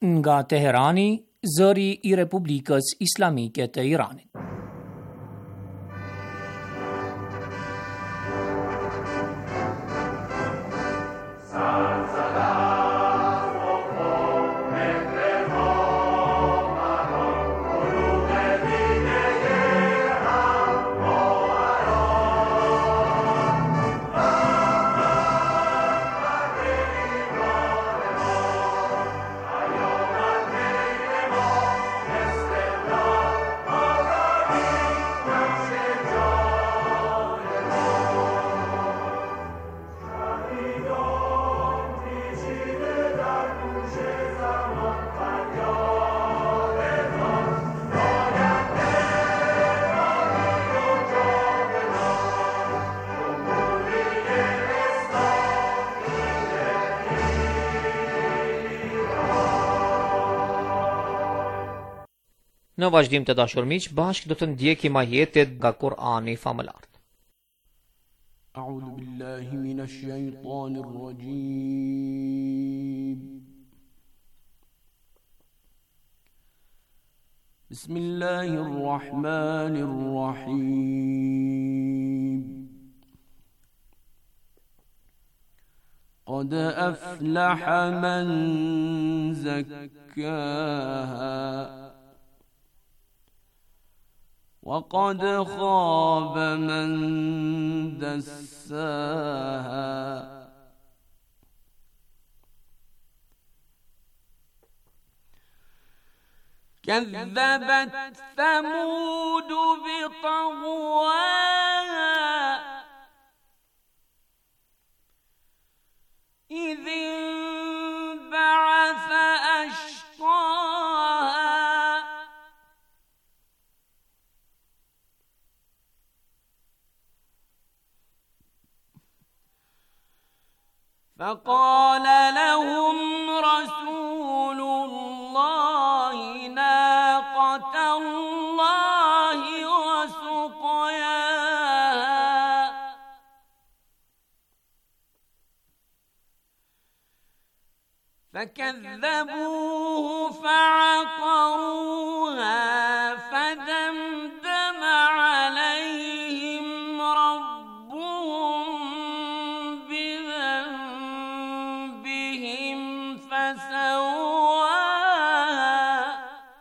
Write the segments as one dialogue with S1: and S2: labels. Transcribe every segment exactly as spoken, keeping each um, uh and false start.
S1: Nga Teherani, zëri I Republikës Islamike të Iranit. Në vazhdim të dashur miq, bashkë do të ndjekim ajetet nga Kur'ani famëlar.
S2: A'udhu billahi minash shaitanir rajim. Bismillahir rahmanir rahim. Qad aflaha man zakkaha وقد خاب من دساها كذبت ثمود بطغواها إذ انبعث أشقاها فقال لهم رسول الله ناقة الله وسقياها فكذبوه فعقروها فدمدم عليهم ربهم بذنبهم فسواها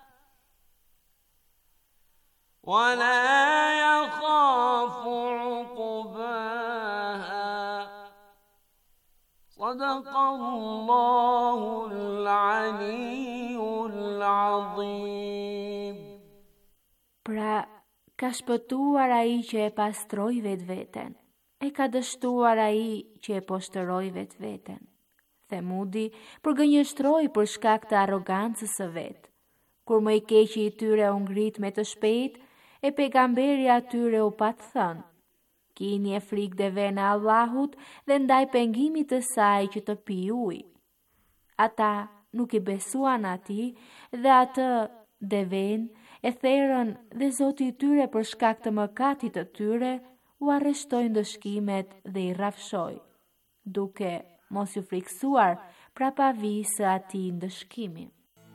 S2: ولا يخاف عقباها صدق الله العلي العظيم.
S3: Pra, ka shpëtuar ai që e pastroi vetveten, e ka dështuar ai që e poshtëroi vetveten. Themudi përgënjështroi për shkak të arrogancës së vet. Kur më I keqi I tyre u ngrit me të shpejt, e pejgamberi atyre u pat thënë: Kini e frikë deve në Allahut dhe ndaj pengimit të saj që të pi ujë. Ata nuk I besuan atij dhe atë deven e therën dhe Zoti I tyre për shkak të mëkatit të tyre u arreshtoi ndëshkimet dhe I rrafshoi, duke mos U friksuar prapavi së atij ndëshkimi.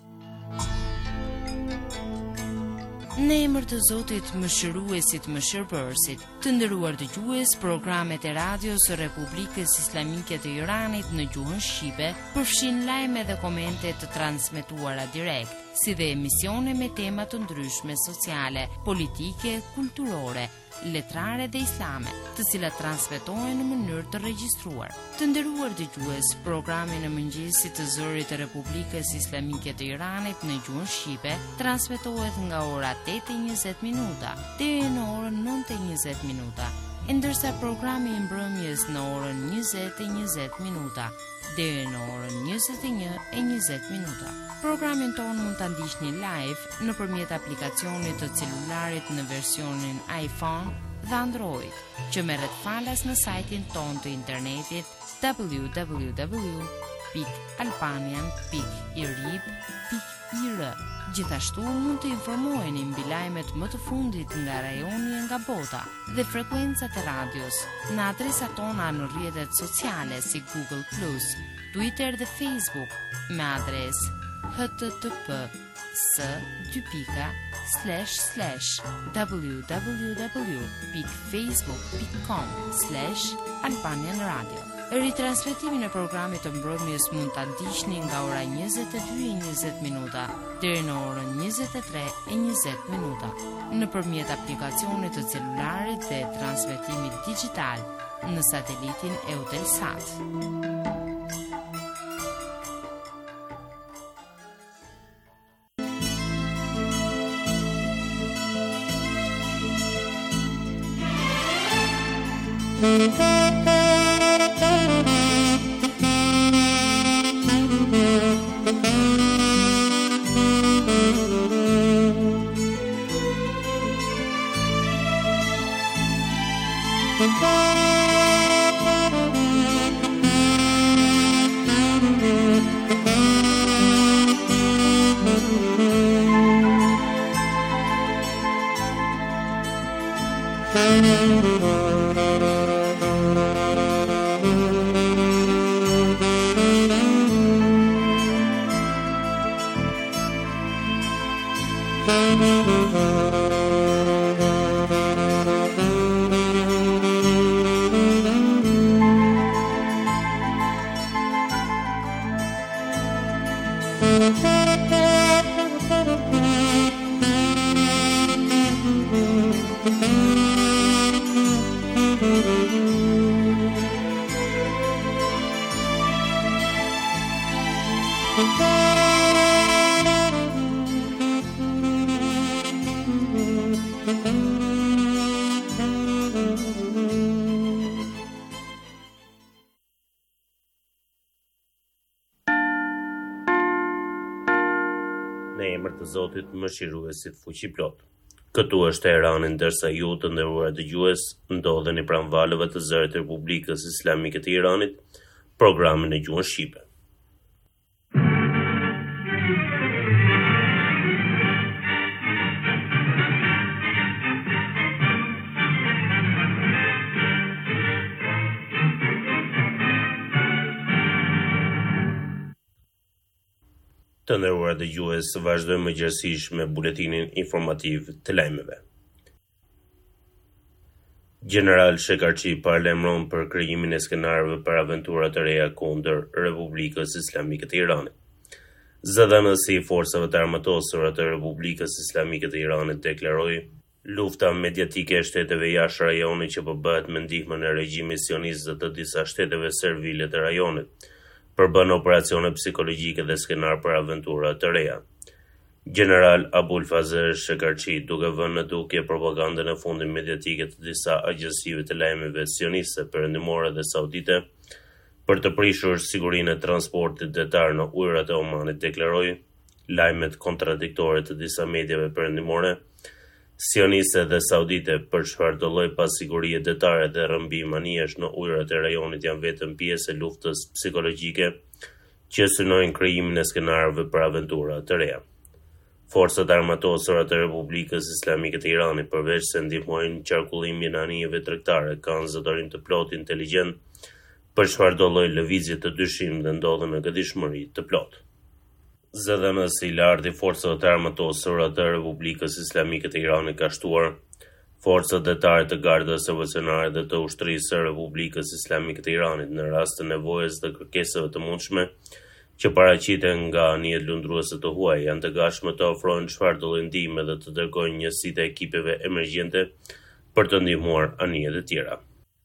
S4: Në emër të Zotit Mëshiruesit Mëshirbërësit, të nderuar dëgjues, programet e radios së Republikës Islamike të Iranit në gjuhën shqipe përfshin lajme dhe komente të transmetuara direkt, si dhe emisione me tema të ndryshme sociale, politike, kulturore, letrare dhe islame, të cilat transmetohen në mënyrë të regjistruar. Të nderuar dëgjues, programi në mëngjesit të zërit të Republikës Islamike të Iranit në gjuhën shqipe transmetohet nga ora tetë e njëzet minuta deri në orën nëntë e njëzet minuta, ndërsa programi I mbrëmjes në orën njëzet e njëzet minuta deri në orën njëzet e një e njëzet minuta. Programin tonë mund ta ndiqni live nëpërmjet aplikacionit të celularit në versionin iPhone dhe Android, që merret falas në sajtin tonë të internetit w w w pikë albanian pikë irib pikë I R. Gjithashtu mund të informoheni mbi lajmet më të fundit nga rajoni e nga bota dhe frekuencat e radios në adresat tona në rrjetet sociale si Google plus, Twitter dhe Facebook me adresë http s dy pika slash slash www dot facebook dot com slash albanian radio. Ritransmetimin e programit të mbrëmjes mund ta ndiqni nga ora njëzet e dy e njëzet minuta deri në orën njëzet e tre e njëzet minuta nëpërmjet aplikacionit të celularit dhe transmetimit digjital në satelitin Eutelsat.
S5: Në emër të Zotit Mëshiruesit Fuqiplot. Këtu është Teherani, ndërsa ju të nderuar dëgjues ndodheni pranë valëve të zërit të Republikës Islamike të Iranit, programin e gjuhën shqipe. Të nderuar dëgjues, vazhdojmë gjërësisht me buletinin informativ të lajmeve. General Shekarçi parlemron për krijimin e skenarëve për aventura të reja kundër Republikës Islamike të Iranit. Zëdhënësi i forcave të armatosura të Republikës Islamike të Iranit deklaroi lufta mediatike e shteteve jashtë rajonit që po bëhet me ndihmën e regjimit sionist të disa shteteve servile të rajonit, përbën operacione psikologjike dhe skenar për aventura të reja. General Abulfazer Shekarçi, duke vënë në dukje propagandën e fundit mediatike të disa agjensive të lajmeve sioniste perëndimore dhe saudite për të prishur sigurinë e transportit detar në ujërat e Omanit, deklaroi lajmet kontradiktore të disa mediave perëndimore sioniste dhe saudite për çfarë do lloj pasigurie detare dhe rrëmbim anijesh në ujërat e rajonit janë vetëm pjesë e luftës psikologjike që synojnë krijimin e skenarëve për aventura të reja. Forcat armatosura të Republikës Islamike të Iranit, përveç se ndihmojnë qarkullimin e anijeve tregtare, kanë zotërim të plotë inteligjent për çfarë do lloj lëvizje të dyshim dhe ndodhen në gëdishmëri të plotë. Zëdhënësi i lartë i forcave të armatosura të Republikës Islamike të Iranit ka shtuar forcat detare të gardës revolucionare dhe të ushtrisë së Republikës Islamike të Iranit në rast të nevojës dhe kërkesave të mundshme që paraqiten nga anijet lundruese të huaj, janë të gatshme të ofrojnë çfarë do lloj ndihme dhe të dërgojnë njësi të ekipeve emergjente për të ndihmuar anijet e tjera.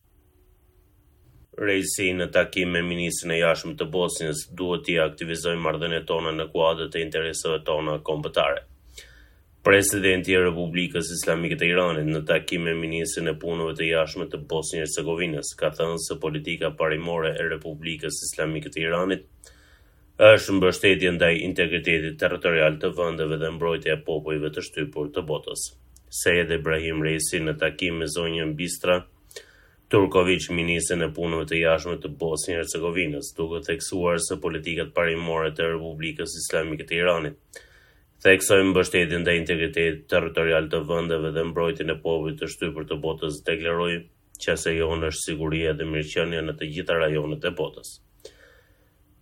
S5: Reisi në takim me ministrin e jashtëm të Bosnjës duhet t'i aktivizojë marrëdhëniet tona në kuadër të interesave tona kombëtare. Presidenti i Republikës Islamike të Iranit në takim me ministrin e punëve të jashtme të Bosnjë-Hercegovinës ka thënë se politika parimore e Republikës Islamike të Iranit është mbështetje ndaj integritetit territorial të vendeve dhe mbrojtja e popujve të shtypur të botës. Sejed Ebrahim Reisi në takim me zonjën Bistra Turković, ministrin e punëve të jashtme të Bosnjë-Hercegovinës, duke theksuar se politikat parimore të Republikës Islamike të Iranit theksojnë mbështetjen ndaj integritetit territorial të vendeve dhe mbrojtjen e popujve të shtypur të botës, deklaroi që asaj jonë është siguria dhe mirëqenia në të gjitha rajonet e botës.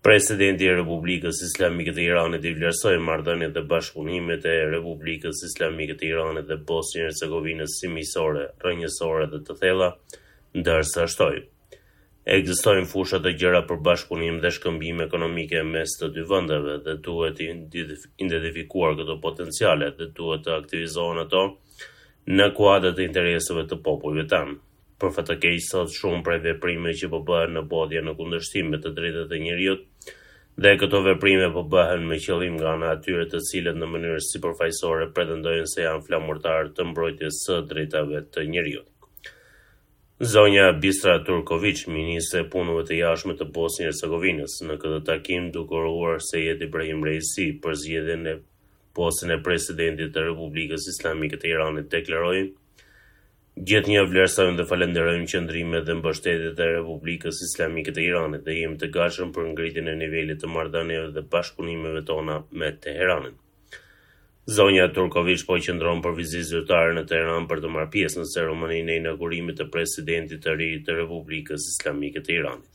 S5: Presidenti i Republikës Islamike të Iranit i vlerësoi marrëdhëniet dhe bashkëpunimet e Republikës Islamike të Iranit dhe Bosnjë-Hercegovinës si miqësore, rrënjësore dhe të thella, ndërsa shtoi: ekzistojnë fusha të gjera për bashkëpunim dhe shkëmbim ekonomike mes të dy vendeve dhe duhet identifikuar këto potenciale dhe duhet të aktivizohen ato në kuadër të interesave të popujve tanë. Për fat të keq, sot shumë prej veprimeve që po bëhen në bodje në kundërshtim me të drejtat e njerëzit, dhe këto veprime po bëhen me qëllim nga ana atyre të cilët në mënyrë sipërfaqësore pretendojnë se janë flamurtar të mbrojtjes së drejtave të njerëzit. Zonja Bistra Turković, ministre e punëve të jashtme të Bosnjë-Hercegovinës, në këtë takim duke uruar Sejed Ibrahim Reisi për zgjedhjen e postën e presidentit të Republikës Islamike të Iranit, deklaroi: "Gjithnjë vlerësojmë dhe falenderojmë qëndrimet dhe mbështetjet e Republikës Islamike të Iranit dhe jemi të gatshëm për ngritjen e nivelit të marrëdhënieve dhe bashkëpunimeve tona me Teheranin." Zonja Turković po qëndron për vizitë zyrtare në Teheran për të marrë pjesë në ceremoninë e inaugurimit të presidentit të ri të Republikës Islamike të Iranit.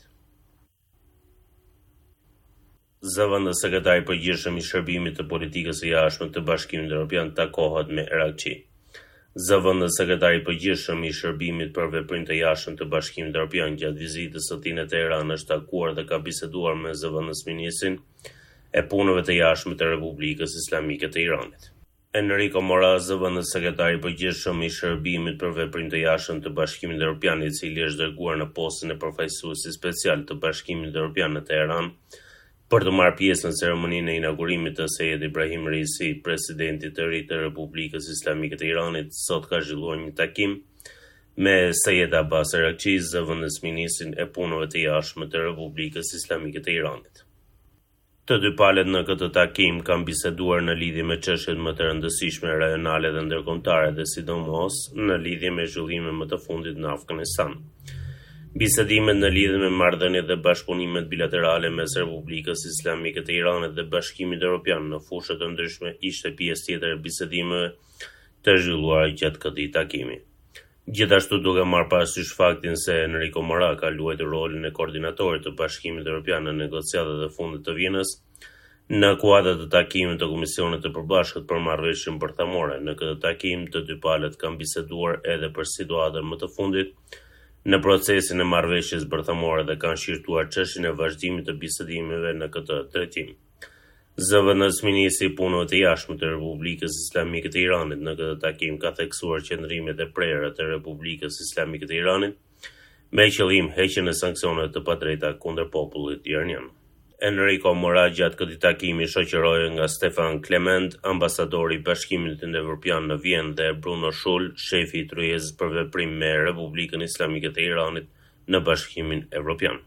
S5: Zëvendës sekretari i përgjithshëm i shërbimit të politikës së jashtme të Bashkimit Evropian takohet me Irakçi. Zëvendës sekretari i përgjithshëm i shërbimit për veprim të jashtëm të Bashkimit Evropian gjatë vizitës së tij në Teheran është takuar dhe ka biseduar me zëvendës ministrin e punëve të jashtme të Republikës Islamike të Iranit. Enrico Mora, zëvendës sekretari i përgjithshëm i shërbimit për veprim të jashtëm të Bashkimit Evropian, i cili është dërguar në postën e përfaqësuesit special të Bashkimit Evropian në Teheran për të marrë pjesë në ceremoninë e inaugurimit të Sejed Ibrahim Reisi, presidentit të ri të Republikës Islamike të Iranit, sot ka zhvilluar një takim me Sejed Abbas Erakçi, zëvendës ministrin e punëve të jashtme të Republikës Islamike të Iranit. Të dy palët në këtë takim kanë biseduar në lidhje me çështjet më të rëndësishme rajonale dhe ndërkombëtare dhe sidomos në lidhje me zhvillimet më të fundit në Afganistan. Bisedimet në lidhje me marrëdhëniet dhe bashkëpunimet bilaterale mes Republikës Islamike të Iranit dhe Bashkimit Evropian në fusha të ndryshme ishte pjesë tjetër e bisedimeve të zhvilluara gjatë këtij takimi. Gjithashtu duke marrë parasysh faktin se Enrico Mora ka luajtur rolin e koordinatorit të Bashkimit Evropian në negociatat e fundit të Vienës, në kuadër të takimit të Komisionit të Përbashkët për Marrëveshjen Bërthamore. Në këtë takim të dy palët kanë biseduar edhe për situatën më të fundit në procesin e marrëveshjes bërthamore dhe kanë shqyrtuar çështjen e vazhdimit të bisedimeve në këtë drejtim. Zëvendës ministri i punëve të jashtme të Republikës Islamike të Iranit në këtë takim ka theksuar qëndrimet e prera të Republikës Islamike të Iranit me qëllim heqjen e sanksioneve të padrejta kundër popullit iranian. Enrico Mora gjatë këtij takimi shoqërohej nga Stefan Clement, ambasadori i Bashkimit Evropian në Vjenë, dhe Bruno Schul, shefi i tryezës për veprim me Republikën Islamike të Iranit në Bashkimin Evropian.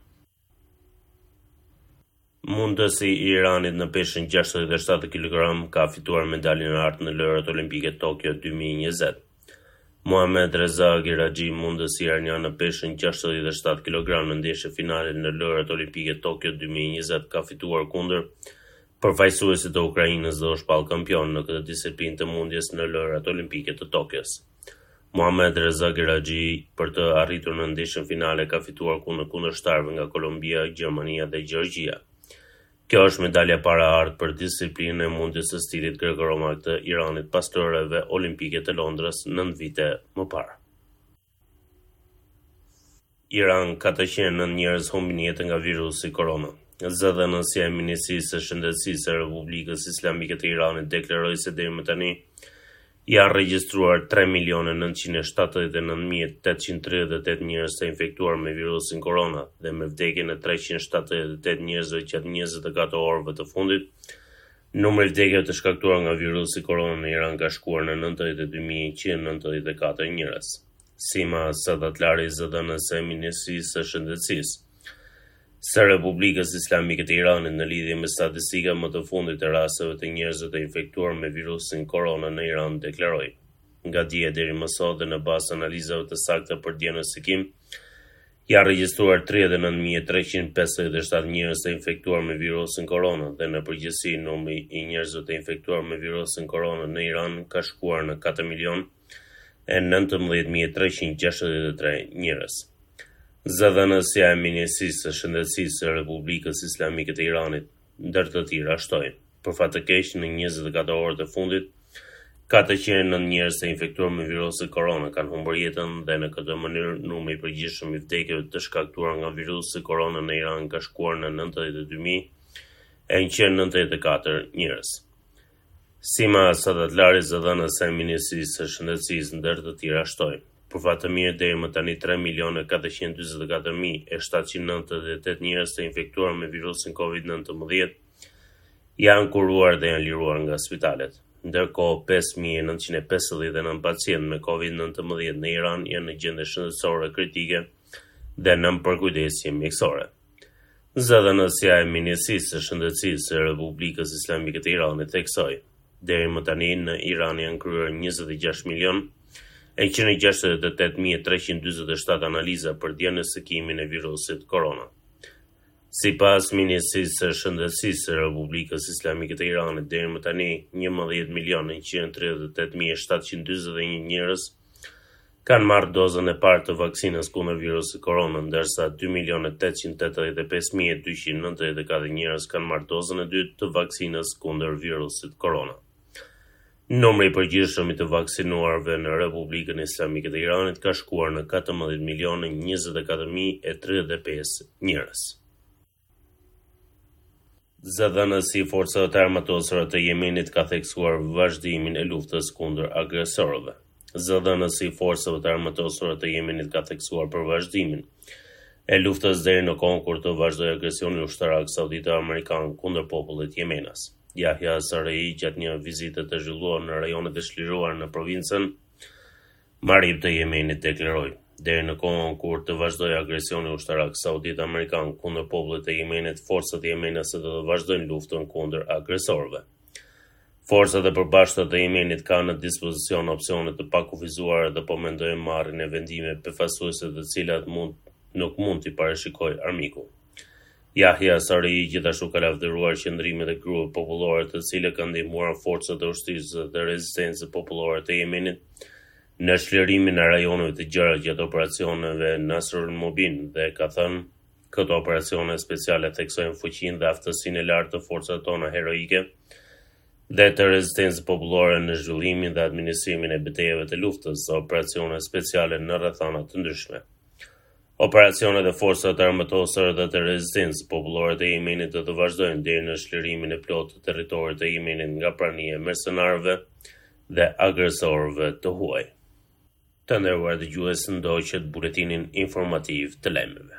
S5: Mundësi i Iranit në peshën gjashtëdhjetë e shtatë kilogram ka fituar medaljen e artë në lojrat olimpike Tokyo dy mijë e njëzet. Mohamed Reza Geraxhi, mundësi iranian në peshën gjashtëdhjetë e shtatë kilogram në ndeshje finale në lojrat olimpike Tokyo dy mijë e njëzet, ka fituar kundër përfaqësuesit të Ukrainës dhe është palë kampion në këtë disiplinë të mundjes në lojrat olimpike të Tokyos. Mohamed Reza Geraxhi, për të arritur në ndeshjen finale, ka fituar kundër kundërshtarëve nga Kolombia, Gjermania dhe Gjergjia. Kjo është medalja para artë për disiplinën e mundjes së stilit greko-romak të Iranit pas lojrave olimpike të Londrës nëntë vite më parë. Iran ka të qenë nëntë njerëz humbin jetën nga virusi korona. Zëdhënësia e Ministrisë së Shëndetësisë së Republikës Islamike të Iranit deklaroi se deri më tani janë regjistruar tre milion nëntëqind e shtatëdhjetë e nëntë mijë tetëqind e tridhjetë e tetë njerëz të infektuar me virusin korona dhe me vdekjen e treqind e shtatëdhjetë e tetë njerëzve gjatë njëzet e katër orëve të fundit. Numri i vdekjeve të shkaktuar nga virusi korona në Iran ka shkuar në nëntëdhjetë e dy mijë njëqind e nëntëdhjetë e katër njerëz. Sima Sadatlari, zëdhënëse e Ministrisë së Shëndetësisë së Republikës Islamike të Iranit në lidhje me statistika më të fundit të rasteve të njerëzve të infektuar me virusin korona në Iran, deklaroi: nga dje deri më sot dhe në bazë analizave të sakta për diagnostikim, janë regjistruar tridhjetë e nëntë mijë treqind e pesëdhjetë e shtatë njerëz të infektuar me virusin korona dhe në përgjithësi numri i njerëzve të infektuar me virusin korona në Iran ka shkuar në katër milion e nëntëmbëdhjetë mijë treqind e gjashtëdhjetë e tre njerëz. Zëdhënësja e Ministrisë së Shëndetësisë së Republikës Islamike të Iranit, ndër të tjerë, shtojnë, për fat të keq, në njëzet e katër orët e fundit, katërqind e nëntë njerëz të infektuar me virusin korona kanë humbur jetën dhe në këtë mënyrë numri i përgjithshëm i vdekjeve të shkaktuar nga virusi korona në Iran ka shkuar në nëntëdhjetë e dy mijë e njëqind e nëntëdhjetë e katër njerëz. Sima Sadatlari, zëdhënëse e Ministrisë së Shëndetësisë, ndër të tjera, shtojnë, për fat të mirë deri më tani tre milionë katërqind e dyzet e katër mijë e shtatëqind e nëntëdhjetë e tetë njerëz të infektuar me virusin kovid nëntëmbëdhjetë janë kuruar dhe janë liruar nga spitalet. Ndërkohë, pesë mijë e nëntëqind e pesëdhjetë e nëntë pacientë me kovid nëntëmbëdhjetë në Iran janë në gjendje shëndetësore kritike dhe nën përkujdesje mjekësore. Zëdhënësja e Ministrisë së Shëndetësisë së Republikës Islamike të Iranit theksoi, deri më tani në Iran janë kryer njëzet e gjashtë milion e njëqind e gjashtëdhjetë e tetë mijë e treqind e dyzet e shtatë analiza për diagnostikimin e virusit korona. Sipas Ministrisë së Shëndetësisë së Republikës Islamike të Iranit, deri më tani njëmbëdhjetë milion e njëqind e tridhjetë e tetë mijë e shtatëqind e dyzet e një njerëz kanë marrë dozën e parë të vaksinës kundër virusit korona, ndërsa dy milion e tetëqind e tetëdhjetë e pesë mijë e dyqind e nëntëdhjetë e katër njerëz kanë marrë dozën e dytë të vaksinës kundër virusit korona. Numri i përgjithshëm i të vaksinuarve në Republikën Islamike të Iranit ka shkuar në katërmbëdhjetë milionë e njëzet e katër mijë e tridhjetë e pesë njerëz. Zëdhënësi i forcave të armatosura të Jemenit ka theksuar vazhdimin e luftës kundër agresorëve. Zëdhënësi i forcave të armatosura të Jemenit ka theksuar për vazhdimin e luftës deri në kohën kur të vazhdojë agresioni ushtarak saudite-amerikan kundër popullit jemenas. Yahya Sarei, gjatë një vizite të zhvilluar në rajonet e çliruara në provincën Marib të Jemenit, deklaroi, deri në kohën kur të vazhdojë agresioni ushtarak saudit-amerikan kundër popullit të Jemenit, forcat jemenase do të vazhdojnë luftën kundër agresorëve. Forcat e përbashkëta të Jemenit kanë në dispozicion opsione të pakufizuara dhe po mendojnë marrjen e vendime befasuese të cilat mund nuk mund t'i parashikojë armiku. Yahya Sarei gjithashtu ka lavdëruar qëndrimet e grupeve popullore të cilët kanë ndihmuar forcat e ushtrisë dhe rezistencës popullore të Jemenit në çlirimin e rajoneve të gjera gjatë operacioneve Nasrul Mubin dhe ka thënë, këto operacione speciale theksojnë fuqinë dhe aftësinë e lartë të forcave tona heroike dhe të rezistencës popullore në zhvillimin dhe administrimin e betejave të luftës dhe operacione speciale në rrethana të ndryshme. Operacionet e forcave armatosore dhe të rezistencës popullore të Jemenit do të vazhdojnë deri në çlirimin e plotë të territorit të Jemenit nga prania e mercenarëve dhe agresorëve të huaj. Të nderuar dëgjues, ndoqët buletinin informativ të lajmeve.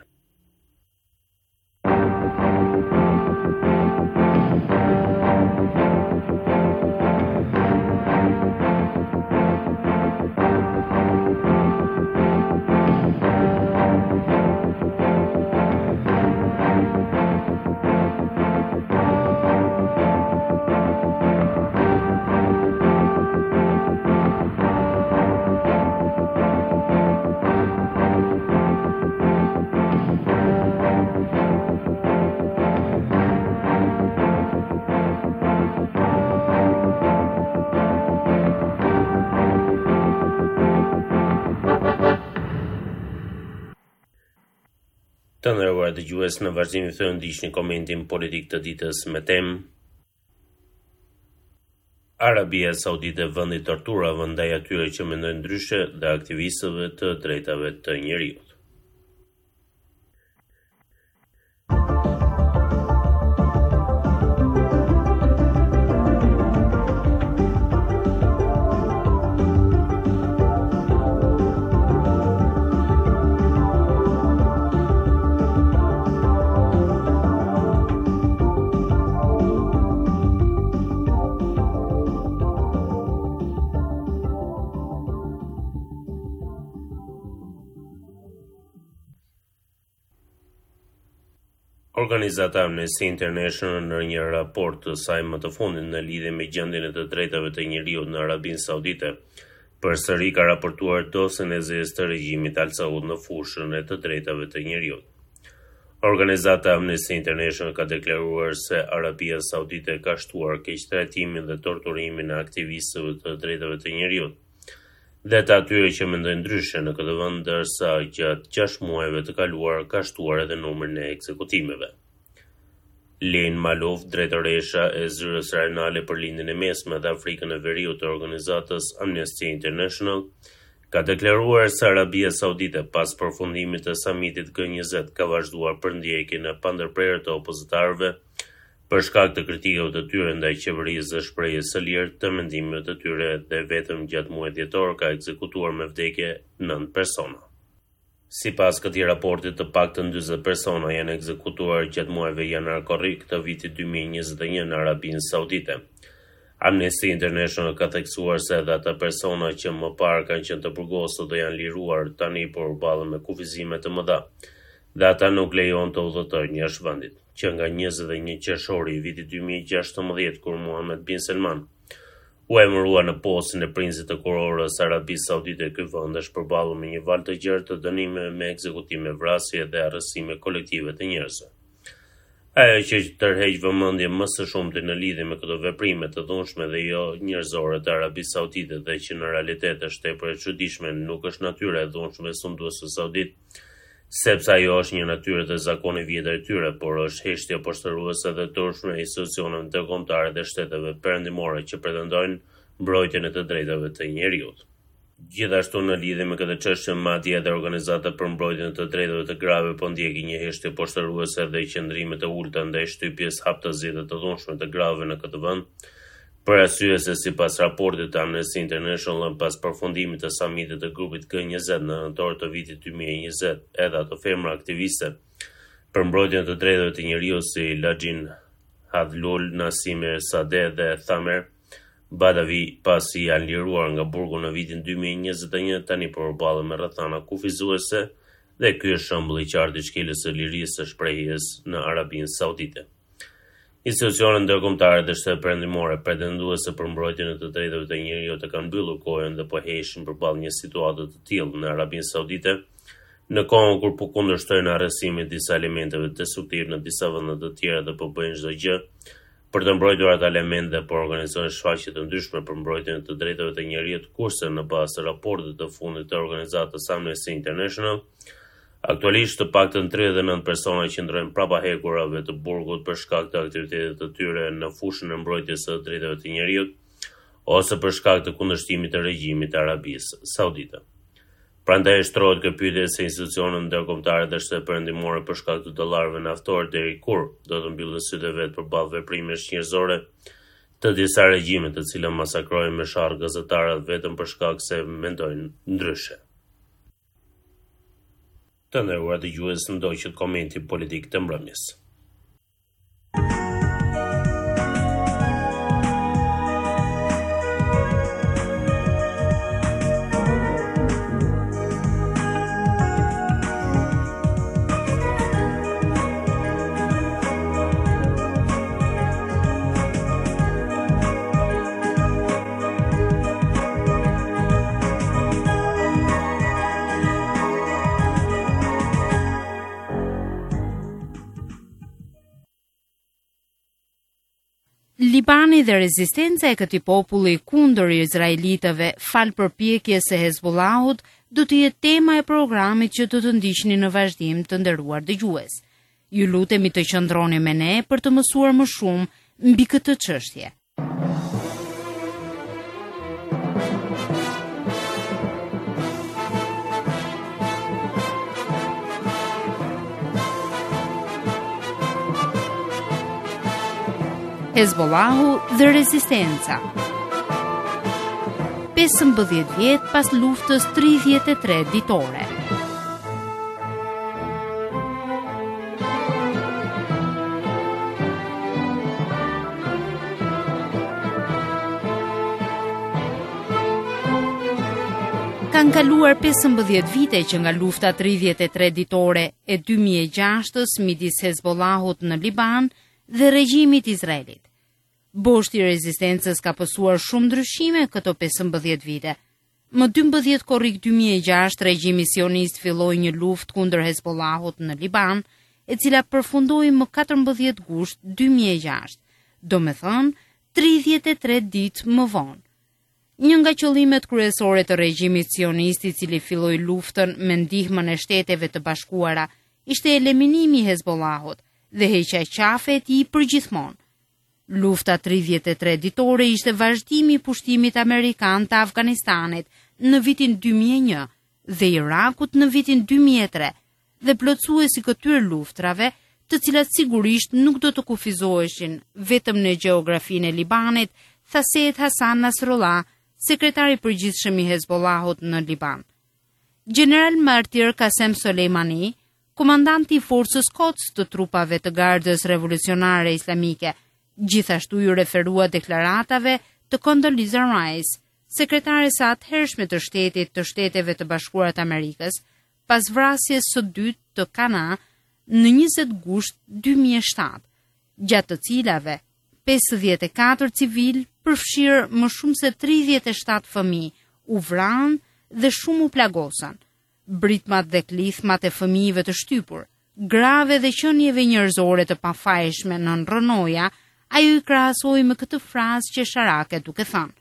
S5: Të nderuar dëgjues, në vazhdim të ndiqni komentin politik të ditës me temë Arabia Saudite vendi torturave ndaj atyre që mendojnë ndryshe dhe aktivistëve të drejtave të njerëzit. Organizata Amnesty International në një raport të saj më të fundit në lidhje me gjendjen e të drejtave të njerëzit në Arabinë Saudite, përsëri ka raportuar dosjen e zezë të regjimit Al Saud në fushën e të drejtave të njerëzit. Organizata Amnesty International ka deklaruar se Arabia Saudite ka shtuar keqtrajtimin dhe torturimin e aktivistëve të drejtave të njerëzit dhe të atyre që mendojnë ndryshe në këtë vend, ndërsa gjatë gjashtë muajve të kaluar ka shtuar edhe numrin e ekzekutimeve. Len Malov, drejtoresha e zyrës rajonale për lindjen e mesme dhe Afrikën e Veriut të organizatës Amnesty International, ka deklaruar se Arabia Saudite pas përfundimit të samitit G njëzet ka vazhduar përndjekjen e pandërprerë të opozitarëve për shkak të kritikave të tyre ndaj qeverisë dhe shprehjes së lirë të mendimeve të tyre, dhe vetëm gjatë muajit dhjetor ka ekzekutuar me vdekje nëntë persona. Sipas këtij raporti, të paktën dyzet persona janë ekzekutuar gjatë muajve janar-korrik të vitit dy mijë e njëzet e një në Arabinë Saudite. Amnesty International ka theksuar se edhe ata persona që më parë kanë qenë të burgosur dhe janë liruar tani përballen me kufizime të mëdha, dhe ata nuk lejon të udhëtojnë jashtë vendit, që nga njëzet e një qershori i vitit dy mijë e gjashtëmbëdhjetë, kur Mohammed bin Salman u emërua në postin e princit të kurorës Arabisë Saudite, ky vend është përballur me një valë të gjerë të dënimeve me ekzekutime, vrasje dhe arrestime kolektive të njerëzve. Ajo që tërheq vëmendje më së shumti në lidhje me këto veprime të dhunshme dhe jo njerëzore të Arabisë Saudite, dhe që në realitet është tepër e çuditshme, nuk është natyra e dhunshme e sunduesve saudit, sepse ajo është një natyrë të zakonit vjetër e tyre, por është heshtja poshtëruese dhe turpshme e institucioneve ndërkombëtare dhe shteteve perëndimore që pretendojnë mbrojtjen e të drejtave të njeriut. Gjithashtu, në lidhje me këtë çështje, madje edhe organizata për mbrojtjen e të drejtave të grave po ndjekin një heshtje poshtëruese dhe qëndrime të ulta ndaj shtypjes haptëzi dhe të dhunshme të grave në këtë vend, për arsye se sipas raportit të Amnesty International, pas përfundimit të samitit të grupit G njëzet në nëntor të vitit dy mijë e njëzet, edhe ato femra aktiviste për mbrojtjen e të drejtave të njeriut si Lajin Hadlul, Nasime Sadeh dhe Thamer Badavi, pasi janë liruar nga burgu në vitin dy mijë e njëzet e një, tani përballen me rrethana kufizuese, dhe ky është shembull i qartë i shkeljes së lirisë së shprehjes në Arabinë Saudite. Institucionet ndërkombëtare dhe shtetet perëndimore pretenduese për mbrojtjen e të drejtave të njeriut kanë mbyllur kohën dhe po heqin përballë një situate të tillë në Arabinë Saudite, në kohën kur po kundërshtojnë arrestimin e disa elementeve destruktiv në disa vende të tjera dhe po bëjnë çdo gjë për të mbrojtur ata elemente dhe po organizojnë shfaqje të ndryshme për mbrojtjen e të drejtave të njeriut, kurse në bazë të raportit të fundit të organizatës Amnesty International, aktualisht të paktën tridhjetë e nëntë persona qëndrojnë prapa hekurave të burgut për shkak të aktivitetit të tyre në fushën e mbrojtjes së drejtave të njeriut, ose për shkak të kundërshtimit të regjimit të Arabisë Saudite. Prandaj shtrohet kjo pyetje se institucionet ndërkombëtare dhe shtetet perëndimore për shkak të dollarëve naftor deri kur do të mbyllin sytë e vet përballë veprimesh njerëzore të disa regjime të cilat masakrojnë me sharr gazetarët vetëm për shkak se mendojnë ndryshe. Të nderuar dëgjues, ndoqët komenti politik të mbrëmjes.
S4: Libani dhe rezistenca e këtij populli kundër izraelitëve fal përpjekjes së Hezbollahut do të jetë tema e programit që do të ndiqni në vazhdim, të nderuar dëgjues. Ju lutemi të qëndroni me ne për të mësuar më shumë mbi këtë çështje. Hezbollahu dhe rezistenca. pesëmbëdhjetë vjet pas luftës tridhjetë e tre ditore. Kanë kaluar pesëmbëdhjetë vite që nga lufta tridhjetë e tre ditore e dy mijë e gjashtës midis Hezbollahut në Liban dhe regjimit Izraelit. Boshti i rezistencës ka pësuar shumë ndryshime këto pesëmbëdhjetë vite. Më dymbëdhjetë korrik dy mijë e gjashtë, regjimi sionist filloi një luftë kundër Hezbollahut në Liban, e cila përfundoi më katërmbëdhjetë gusht dy mijë e gjashtë, do me thënë tridhjetë e tre ditë më vonë. Një nga qëllimet kryesore të regjimit sionist i cili filloi luftën me ndihmën e Shteteve të Bashkuara ishte eliminimi i Hezbollahut dhe heqja e qafe e tij përgjithmonë. Lufta tridhjetë e tre ditore ishte vazhdimi i pushtimit amerikan të Afganistanit në vitin dy mijë e një dhe Irakut në vitin dy mijë e tre dhe plotësuesi këtyre luftrave, të cilat sigurisht nuk do të kufizoheshin vetëm në gjeografinë e Libanit, tha Seyed Hasan Nasrallah, sekretari i përgjithshëm i Hezbollahut në Liban. General Martir Qasem Soleimani, komandanti i forcës Quds të trupave të Gardës Revolucionare Islamike, gjithashtu ju referua deklaratave të Condoleezza Rice, sekretares së atëhershme të Shtetit të Shteteve të Bashkuara të Amerikës, pas vrasjes së dytë të Kana në njëzet gusht dy mijë e shtatë, gjatë të cilave pesëdhjetë e katër civil, përfshirë më shumë se tridhjetë e shtatë fëmijë, u vranë dhe shumë u plagosën. Britmat dhe klithmat e fëmijëve të shtypur, grave dhe qenieve njerëzore të pafajshme në Rënoja, ajo i krahasoi me këtë frazë qesharake duke thënë: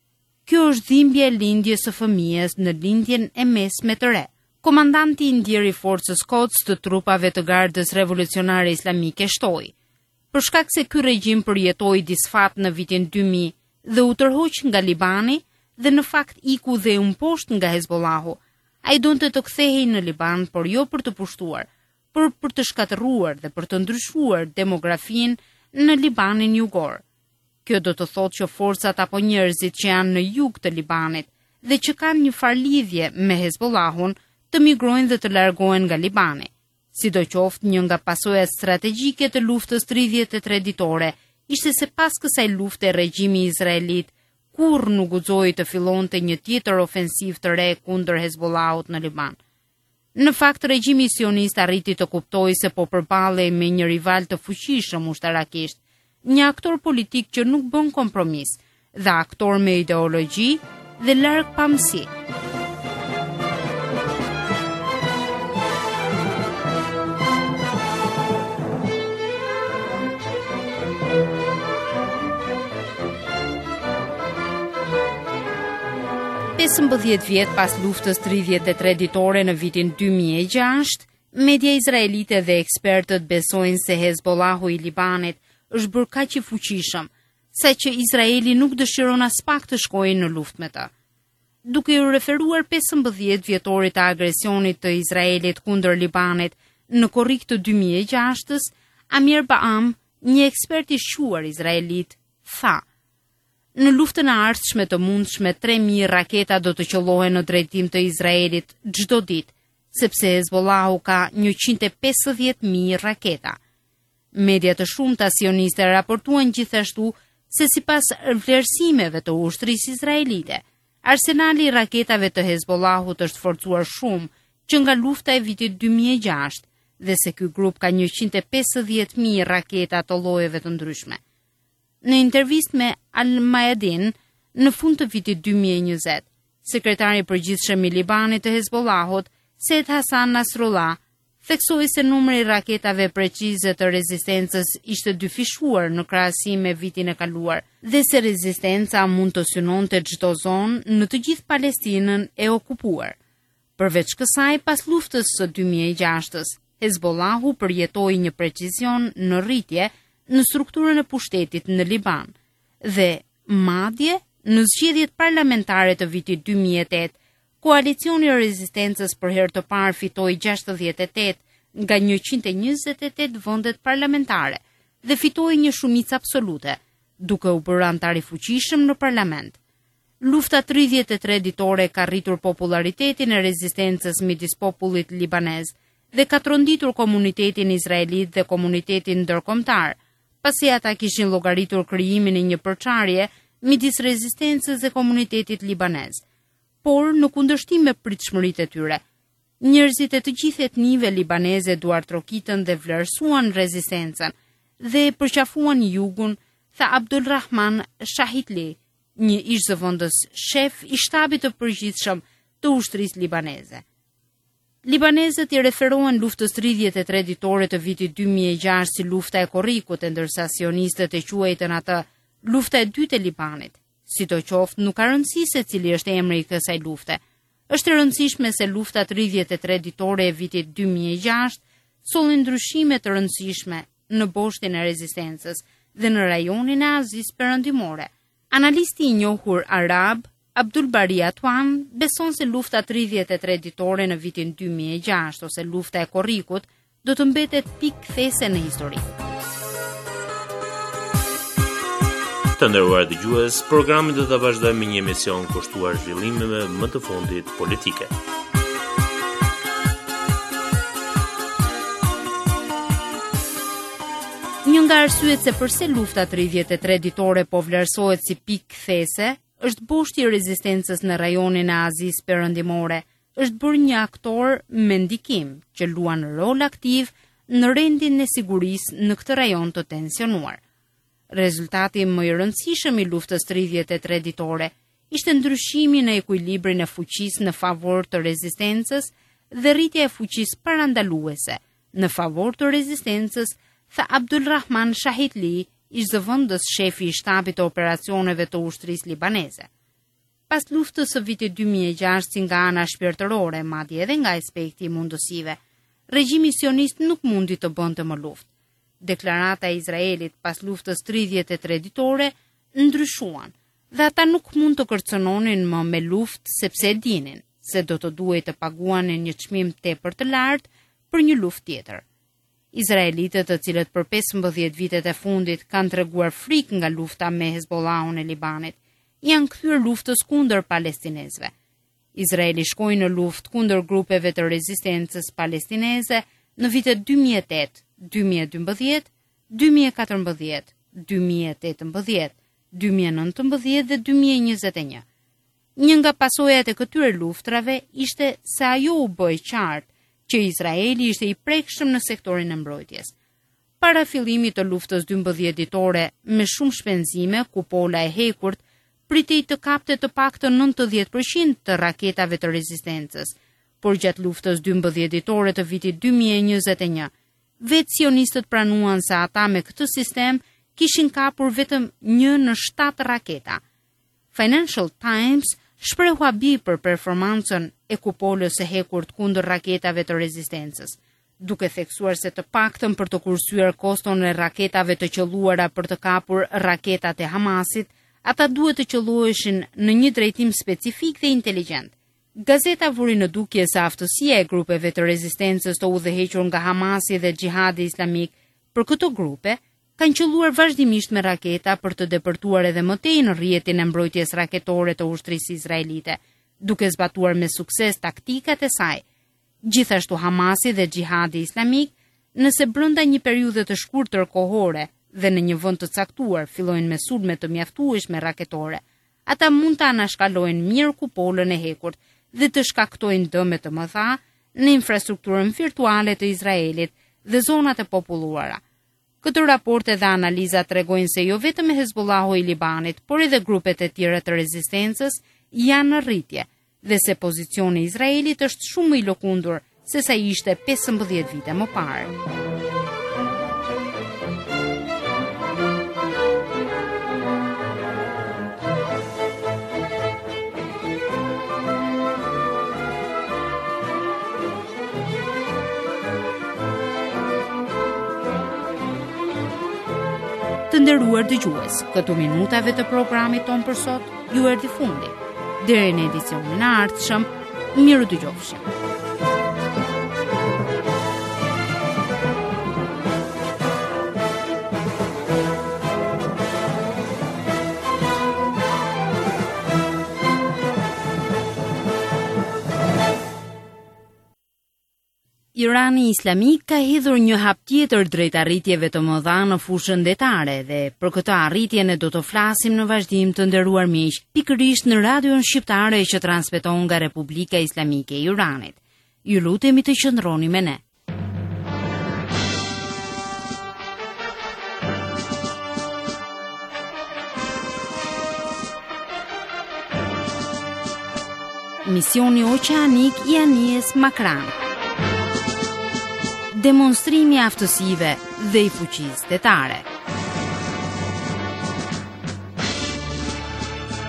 S4: "Kjo është dhimbje e lindjes së fëmijës në lindjen e mesme të re." Komandanti i ndjeri forcës Quds të trupave të Gardës Revolucionare Islamike shtoi: "Për shkak se ky regjim përjetoi disfat në vitin dy mijë dhe u tërhoq nga Libani dhe në fakt iku dhe u mposht nga Hezbollahu, ai donte të kthehej në Liban, por jo për të pushtuar, por për të shkatërruar dhe për të ndryshuar demografinë në Libanin jugor. Kjo do të thotë që forcat apo njerëzit që janë në jug të Libanit dhe që kanë një farë lidhje me Hezbollahun të migrojnë dhe të largohen nga Libani. Sidoqoftë, një nga pasojat strategjike të luftës tridhjetë e tre ditore ishte se pas kësaj lufte regjimi izraelit kur nuk guxoi të fillonte një tjetër ofensiv të re kundër Hezbollahut në Liban. Në fakt, regjimi sionist arriti të kuptojë se po përballej me një rival të fuqishëm ushtarakisht, një aktor politik që nuk bën kompromis dhe aktor me ideologji dhe larg pamësi. pesëmbëdhjetë vjet pas luftës tridhjetë e tre ditore në vitin dy mijë e gjashtë, media izraelite dhe ekspertët besojnë se Hezbollahu i Libanit është bërë kaq i fuqishëm, sa që Izraeli nuk dëshiron as pak të shkojë në luftë me të. Duke u referuar pesëmbëdhjetë vjetorit të agresionit të Izraelit kundër Libanit në korrik të dy mijë e gjashtës, Amir Baam, një ekspert i shquar izraelit, tha: "Në luftën e ardhshme të mundshme tre mijë raketa do të qellohen në drejtim të Izraelit çdo ditë, sepse Hezbollahu ka njëqind e pesëdhjetë mijë raketa." Media të shumta sioniste raportuan gjithashtu se sipas vlerësimeve të ushtrisë izraelite, arsenali i raketave të Hezbollahut është forcuar shumë që nga lufta e vitit dy mijë e gjashtë dhe se ky grup ka njëqind e pesëdhjetë mijë raketa të llojeve të ndryshme. Në intervistë me Al-Mayadin në fund të vitit dy mijë e njëzet, sekretari i përgjithshëm i Libanit të Hezbollahut, Seyed Hasan Nasrallah, theksoi se numri i raketave precize të rezistencës ishte dyfishuar në krahasim me vitin e kaluar dhe se rezistenca mund të synonte çdo zonë në të gjithë Palestinën e okupuar. Përveç kësaj, pas luftës së dy mijë e gjashtës, Hezbollahu përjetoi një precizion në rritje në strukturën e pushtetit në Liban dhe madje në zgjedhjet parlamentare të vitit dy mijë e tetë, koalicioni i rezistencës për herë të parë fitoi gjashtëdhjetë e tetë nga njëqind e njëzet e tetë vendet parlamentare dhe fitoi një shumicë absolute, duke u bërë antar i fuqishëm në parlament. Lufta tridhjetë e tre ditore ka rritur popularitetin e rezistencës midis popullit libanez dhe ka tronditur komunitetin izraelit dhe komunitetin ndërkombëtar, pasi ata kishin llogaritur krijimin e një përçarje midis rezistencës dhe komunitetit libanez. Por në kundërshtim me pritshmëritë e tyre, njerëzit e të gjithë etnive libaneze duartrokitën dhe vlerësuan rezistencën dhe përqafuan jugun, tha Abdulrahman Shahidli, një ish-zëvendës shef i shtabit të përgjithshëm të ushtrisë libaneze. Libanezët i referohen luftës tridhjetë e tre ditore të vitit dy mijë e gjashtë si lufta e korrikut, ndërsa sionistët e quajtën atë lufta e dytë e Libanit, Sidoqoftë, nuk ka rëndësi se cili është emri i kësaj lufte. Është e rëndësishme se lufta tridhjetë e tre ditore e vitit dy mijë e gjashtë solli ndryshime të rëndësishme në boshtin e rezistencës dhe në rajonin e Azisë Perëndimore. Analisti i njohur arab Abdul Bari Atuan beson se lufta tridhjetë e tre ditore në vitin dy mijë e gjashtë ose lufta e Korrikut do të mbetet pikë these në histori.
S5: Të nderuar dëgjues, programin do ta vazhdojmë me një emision kushtuar zhvillimeve më të fundit politike.
S4: Një nga arsyet se pse lufta tridhjetë e tre ditore po vlerësohet si pikë these është boshti i rezistencës në rajonin e Azisë Perëndimore. Është bërë një aktor me ndikim që luan rol aktiv në rendin e sigurisë në këtë rajon të tensionuar. Rezultati më i rëndësishëm i luftës tridhjetë e tre ditore ishte ndryshimi në ekuilibrin e fuqisë në favor të rezistencës dhe rritja e fuqisë parandaluese në favor të rezistencës, tha Abdulrahman Shahidli, ish zëvendës shefi i shtabit të operacioneve të ushtrisë libaneze. Pas luftës së vitit dy mijë e gjashtë si nga ana shpirtërore, madje edhe nga aspekti i mundësive, regjimi sionist nuk mundi të bënte më luftë. Deklarata e Izraelit pas luftës tridhjetë e tre ditore ndryshuan dhe ata nuk mund të kërcënonin më me luftë sepse e dinin se do të duhej të paguanin një çmim tepër të lartë për një luftë tjetër. Izraelitët, të cilët për pesëmbëdhjetë vitet e fundit kanë treguar frikë nga lufta me Hezbollahun e Libanit, janë kthyer luftës kundër palestinezëve. Izraeli shkoi në luftë kundër grupeve të rezistencës palestineze në vitet dy mijë e tetë, dy mijë e dymbëdhjetë, dy mijë e katërmbëdhjetë, dy mijë e tetëmbëdhjetë, dy mijë e nëntëmbëdhjetë dhe dy mijë e njëzet e një. Një nga pasojat e këtyre luftrave ishte se ajo u bë qartë që Izraeli ishte i prekshëm në sektorin e mbrojtjes. Para fillimit të luftës dymbëdhjetë ditore me shumë shpenzime, kupola e hekurt pritej të kapte të paktën nëntëdhjetë përqind të raketave të rezistencës, por gjatë luftës dymbëdhjetë ditore të vitit dy mijë e njëzet e një, vetë sionistët pranuan se ata me këtë sistem kishin kapur vetëm një në shtatë raketa. Financial Times shprehu habi për performancën e kupolës së hekurt kundër raketave të rezistencës, duke theksuar se të paktën për të kursyer koston e raketave të qelluara për të kapur raketat e Hamasit, ata duhet të qelloheshin në një drejtim specifik dhe inteligjent. Gazeta vuri në dukje se aftësia e grupeve të rezistencës të udhëhequr nga Hamasi dhe Xhihadi Islamik për këto grupe kanë qelluar vazhdimisht me raketa për të depërtuar edhe më tej në rrjetin e mbrojtjes raketore të ushtrisë izraelite, duke zbatuar me sukses taktikat e saj. Gjithashtu Hamasi dhe Xhihadi Islamik, nëse brenda një periudhe të shkurtër kohore dhe në një vend të caktuar fillojnë me sulme të mjaftueshme raketore, ata mund të anashkalojnë mirë kupolën e hekurt dhe të shkaktojnë dëme të mëdha në infrastrukturën virtuale të Izraelit dhe zonat e populluara. Këto raporte dhe analiza tregojnë se jo vetëm Hezbollahu i Libanit, por edhe grupet e tjera të rezistencës janë në rritje dhe se pozicioni i Izraelit është shumë i lëkundur se sa ishte pesëmbëdhjetë vite më parë. Të nderuar dëgjues, këto minutave të programit ton për sot ju erdhi fundi. Deri në edicionin e ardhshëm, miru dëgjofshim. Irani Islamik ka hedhur një hap tjetër drejt arritjeve të mëdha në fushën detare dhe për këtë arritje ne do të flasim në vazhdim, të nderuar miq, pikërisht në radion shqiptare që transmeton nga Republika Islamike e Iranit. Ju lutemi të qëndroni me ne. Misioni oqeanik i anijes Makran. Demonstrimi aftësive dhe i fuqisë detare.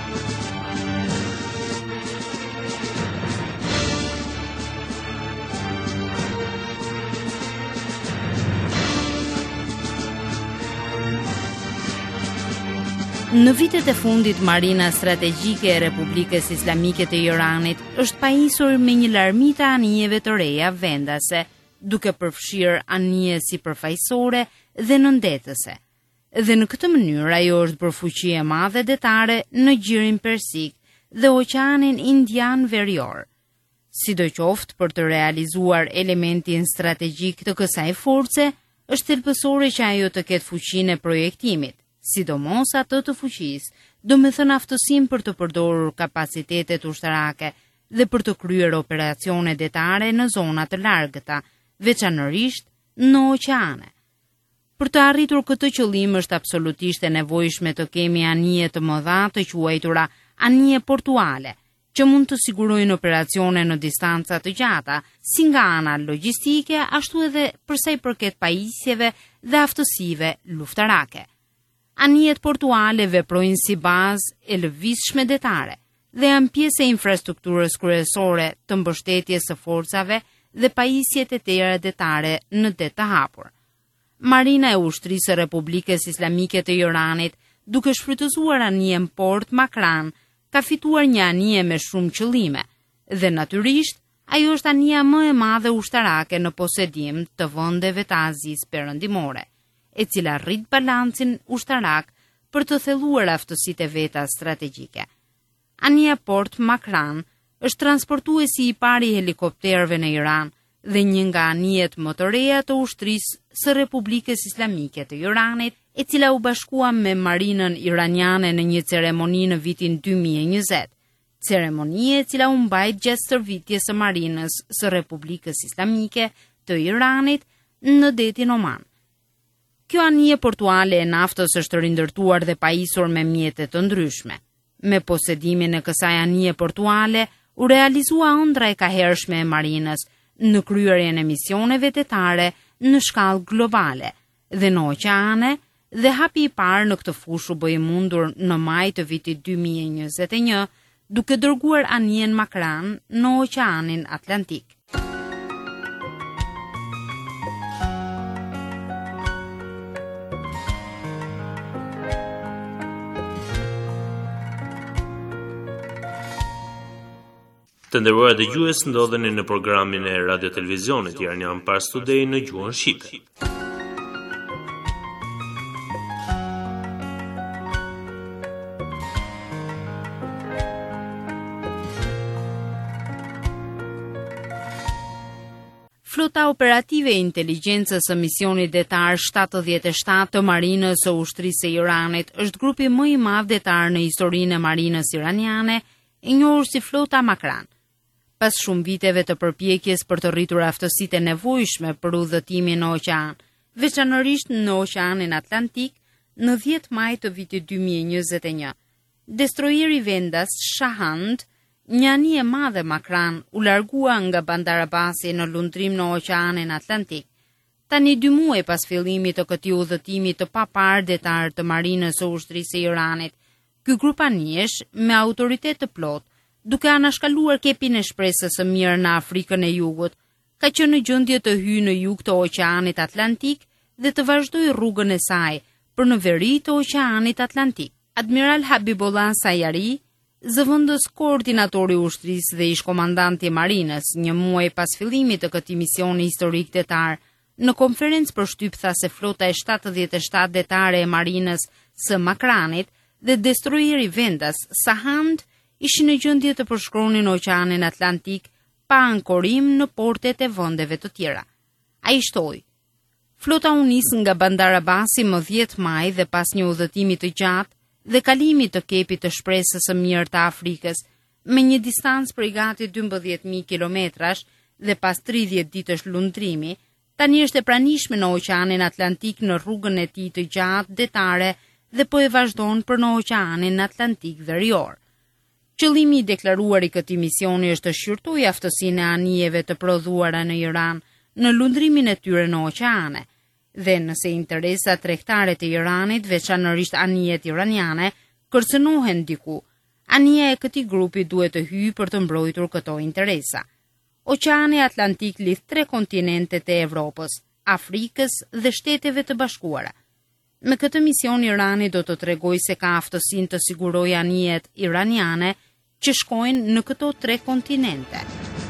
S4: Në vitet e fundit, marina strategjike e Republikës Islamike të Iranit është pajisur me një larmi të anijeve të reja vendase, duke përfshirë anije si përfaqësore dhe nëndetëse. Dhe në këtë mënyrë ajo është bërë fuqi e madhe detare në gjirin Persik dhe Oqeanin Indian Verior. Sidoqoftë për të realizuar elementin strategjik të kësaj force, është thelbësore që ajo të ketë fuqinë e projektimit, sidomos atë të fuqisë, do me thënë aftësim për të përdorur kapacitetet ushtarake dhe për të kryer operacione detare në zona të largëta, veçanërisht në oqeane. Për të arritur këtë qëllim është absolutisht e nevojshme të kemi anije të mëdha të quajtura anije portuale, që mund të sigurojnë operacione në distanca të gjata, si nga ana logjistike, ashtu edhe përsa i përket pajisjeve dhe aftësive luftarake. Anijet portuale veprojnë si bazë e lëvizshme detare dhe janë pjesë e infrastrukturës kryesore të mbështetjes së forcave dhe pajisjet e tjera detare në det të hapur. Marina e ushtrisë së Republikës Islamike të Iranit, duke shfrytëzuar anijen Port Makran, ka fituar një anije me shumë qëllime, dhe natyrisht, ajo është anija më e madhe ushtarake në posedim të vendeve të Azisë Perëndimore, e cila rrit balancin ushtarak për të thelluar aftësitë e veta strategjike. Anija Port Makran është transportuesi i pari i helikopterëve në Iran dhe një nga anijet më të reja të ushtrisë së Republikës Islamike të Iranit, e cila u bashkua me marinën iraniane në një ceremoni në vitin dy mijë e njëzet, ceremoni e cila u mbajt gjatë stërvitjes së marinës së Republikës Islamike të Iranit në detin Oman. Kjo anije portuale e naftës është rindërtuar dhe pajisur me mjete të ndryshme. Me posedimin e kësaj anije portuale, u realizua ëndra e kahershme e marinës në kryerjen e misioneve detare në shkallë globale dhe në oqeane, dhe hapi i parë në këtë fushë u bë i mundur në maj të vitit dy mijë e njëzet e një, duke dërguar anijen Makran në Oqeanin Atlantik.
S5: Të nderuar dëgjues, ndodheni në programin e Radio Televizionit Iranian Pars Today në gjuhën shqipe.
S4: Flota operative e inteligjencës së misionit detar shtatëdhjetë e shtatë të marinës së ushtrisë së Iranit është grupi më i madh detar në historinë e marinës iraniane, e njohur si Flota Makran. Pas shumë viteve të përpjekjes për të rritur aftësitë e nevojshme për udhëtimin në oqean, veçanërisht në Oqeanin Atlantik, në dhjetë maj të vitit dy mijë e njëzet e një, destrojeri vendas Shahand, një anije e madhe Makran, u largua nga Bandar Abbasi në lundrim në Oqeanin Atlantik. Tani dy muaj pas fillimit të këtij udhëtimi të papar detar të marinës së ushtrisë së Iranit, ky grup anijesh me autoritet të plotë, duke anashkaluar kepin e shpresës së mirë në Afrikën e Jugut, ka qenë në gjendje të hyjë në jug të Oqeanit Atlantik dhe të vazhdojë rrugën e saj për në veri të Oqeanit Atlantik. Admiral Habibullah Sayari, zëvendës koordinatori i ushtrisë dhe ish komandanti i marinës, një muaj pas fillimit të këtij misioni historik detar, në konferencë për shtyp tha se flota e shtatëdhjetë e shtatë detare e marinës së Makranit dhe destrojeri vendas Sahand ishin në gjendje të përshkronin Oqeanin Atlantik pa ankorim në portet e vendeve të tjera. Ai shtoi: flota u nis nga Bandar Abbasi më dhjetë maj dhe pas një udhëtimi të gjatë dhe kalimit të kepit të shpresës së mirë të Afrikës, me një distancë prej gati dymbëdhjetë mijë kilometrash dhe pas tridhjetë ditësh lundrimi, tani është e pranishme në Oqeanin Atlantik në rrugën e tij të gjatë detare dhe po e vazhdon për në Oqeanin Atlantik Verior. Qëllimi i deklaruar i këtij misioni është të shqyrtojë aftësinë e anijeve të prodhuara në Iran në lundrimin e tyre në oqeane, dhe nëse interesat tregtare të Iranit, veçanërisht anijet iraniane, kërcënohen diku, anija e këtij grupi duhet të hyjë për të mbrojtur këto interesa. Oqeani Atlantik lidh tre kontinentet e Evropës, Afrikës dhe Shteteve të Bashkuara. Me këtë mision Irani do të tregojë se ka aftësinë të sigurojë anijet iraniane që shkojnë në këto tre kontinente.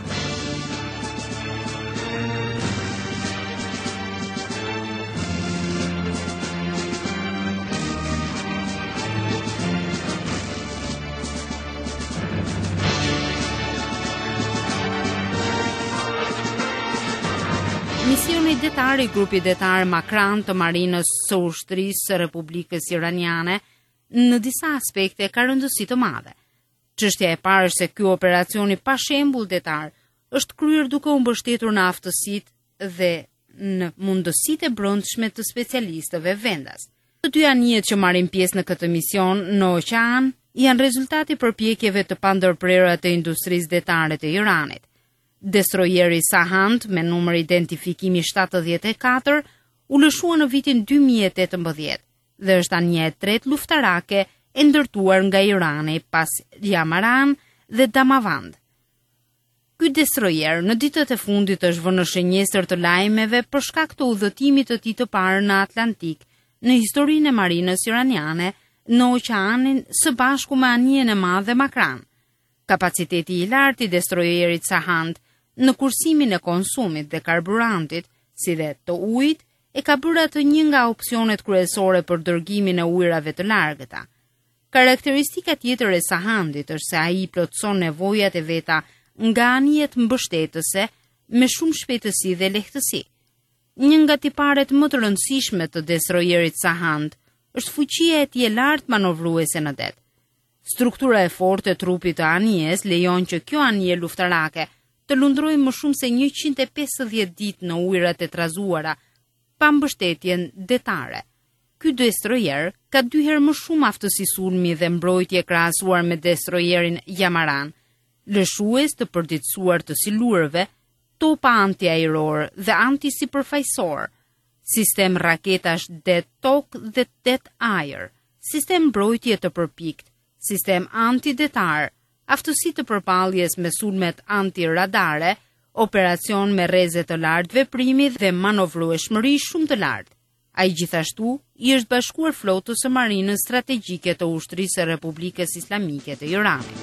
S4: Misioni detar i grupi detar Makran të marinës së ushtrisë së Republikës Iraniane në disa aspekte ka rëndësi të madhe. Çështja e parë është se ky operacioni pa shembull detar është kryer duke u mbështetur në aftësitë dhe në mundësitë e brendshme të specialistëve vendas. Të dy anijet që marrin pjesë në këtë mision në oqean janë rezultati i përpjekjeve të pandërprera të industrisë detare të Iranit. Destrojeri Sahand me numër identifikimi shtatëdhjetë e katër u lëshua në vitin dy mijë e tetëmbëdhjetë dhe është anija e tretë luftarake e ndërtuar nga Irani pas Yamaran dhe Damavand. Ky destroyer në ditët e fundit është vënë në shënjestër të lajmeve për shkak të udhëtimit të tij të parë në Atlantik në historinë e marinës iraniane në oqeanin së bashku me anijen e madhe Makran. Kapaciteti i lartë i destroyerit Sahand në kursimin e konsumit dhe karburantit, si dhe të ujit, e ka bërë atë një nga opsionet kryesore për dërgimin e ujrave të largëta. Karakteristika tjetër e Sahandit është se ai plotëson nevojat e veta nga anijet mbështetëse me shumë shpejtësi dhe lehtësi. Një nga tiparet më të rëndësishme të destroyerit Sahand është fuqia e tij e lartë manovruese në det. Struktura e fortë e trupit të anijes lejon që kjo anije luftarake të lundrojë më shumë se njëqind e pesëdhjetë ditë në ujërat e trazuara, pa mbështetjen detare. Ky destroyer ka dy herë më shumë aftësi sulmi dhe mbrojtje krahasuar me destroyerin Yamaran, lëshues të përditësuar të silurëve, topa antiajror dhe antisipërfaqësor, sistem raketash det-tok dhe det-ajër, sistem mbrojtje të përpikt, sistem antidetar, aftësi të përpalljes me sulmet antiradare, operacion me rreze të lartë veprimi dhe manovrueshmëri shumë të lartë. Ai gjithashtu i është bashkuar flotës së marinës strategjike të ushtrisë së Republikës Islamike të Iranit.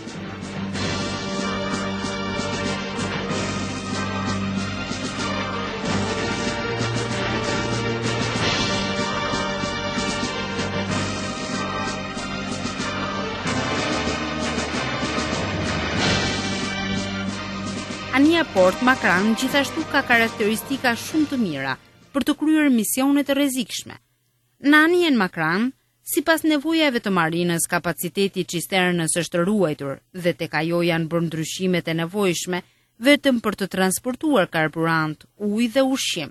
S4: Anija Port Makran gjithashtu ka karakteristika shumë të mira për të kryer misione të rrezikshme. Në anijen Makran, sipas nevojave të marinës, kapaciteti i cisternës është ruajtur dhe tek ajo janë bërë ndryshimet e nevojshme vetëm për të transportuar karburant, ujë dhe ushqim.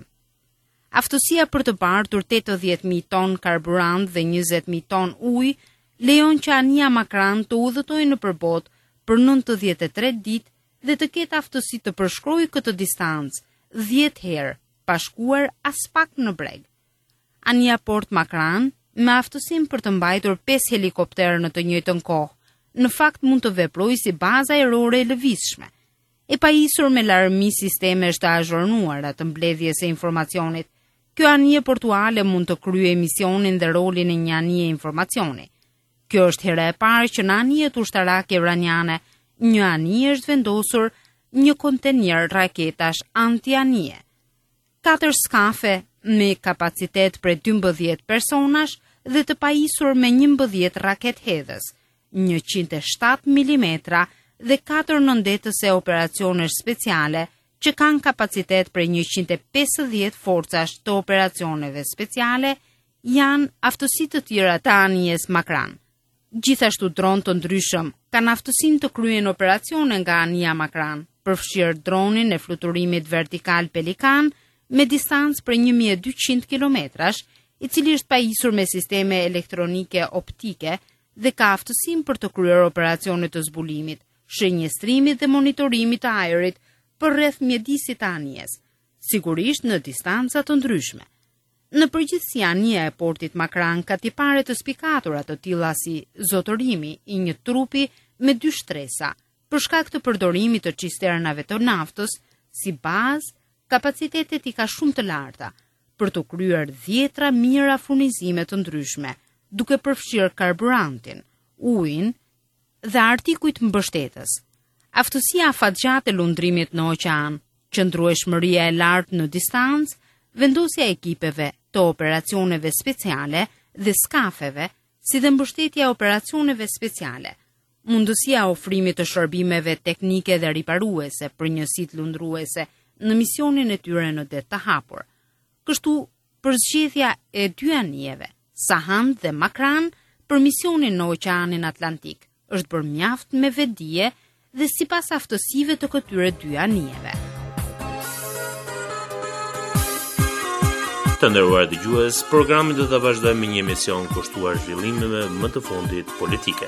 S4: Aftësia për të bartur tetëdhjetë mijë ton karburant dhe njëzet mijë ton ujë lejon që anija Makran të udhëtojë nëpër botë për nëntëdhjetë e tre ditë dhe të ketë aftësi të përshkrojë këtë distancë dhjetë herë, pa shkuar as pak në breg. Anija Port Makran, me aftësinë për të mbajtur pesë helikopterë në të njëjtën kohë, në fakt mund të veprojë si bazë ajrore e lëvizshme. E pajisur me larmi sistemesh të azhurnuara të mbledhjes së informacionit, kjo anije portuale mund të kryejë misionin dhe rolin e një anije informacioni. Kjo është hera e parë që në anijet ushtarake iraniane një anije është vendosur një kontenier raketash anti-anije. Katër skafe me kapacitet për dymbëdhjetë personash dhe të pajisur me njëmbëdhjetë raket hedhës, njëqind e shtatë milimetra dhe katër nëndetëse operacionesh speciale që kanë kapacitet për njëqind e pesëdhjetë forcash të operacioneve speciale janë aftësi të tjera të anijes Makran. Gjithashtu dronë të ndryshëm kanë aftësinë të kryen operacione nga anija Makran, përfshirë dronin e fluturimit vertikal Pelikan me distancë për një mijë e dyqind kilometrash, i cili është pajisur me sisteme elektronike optike dhe ka aftësinë për të kryer operacione të zbulimit, shënjestrimit dhe monitorimit të ajrit për rreth mjedisit të anijes, sigurisht në distanca të ndryshme. Në përgjithësi, anija e portit Makran ka tipare të spikatura të tilla si zotërimi i një trupi me dy shtresa, për shkak të përdorimit të cisternave të naftës, si bazë, kapacitetet i ka shumë të larta, për të kryer dhjetra mijëra furnizime të ndryshme, duke përfshirë karburantin, ujin dhe artikujt mbështetës. Aftësia afatgjatë e lundrimit në oqean, qëndrueshmëria e lartë në distancë, vendosja e ekipeve të operacioneve speciale dhe skafeve, si dhe mbështetja e operacioneve speciale, mundësia ofrimit të shërbimeve teknike dhe riparuese për njësitë lundruese në misionin e tyre në det të hapur. Kështu, përzgjedhja e dy anijeve, Sahand dhe Makran, për misionin në Oqeanin Atlantik, është bërë mjaft me vetdije dhe sipas aftësive të këtyre dy anijeve.
S5: Të nderuar dëgjues, programi do ta vazhdojmë me një emision kushtuar zhvillimeve më të fundit politike.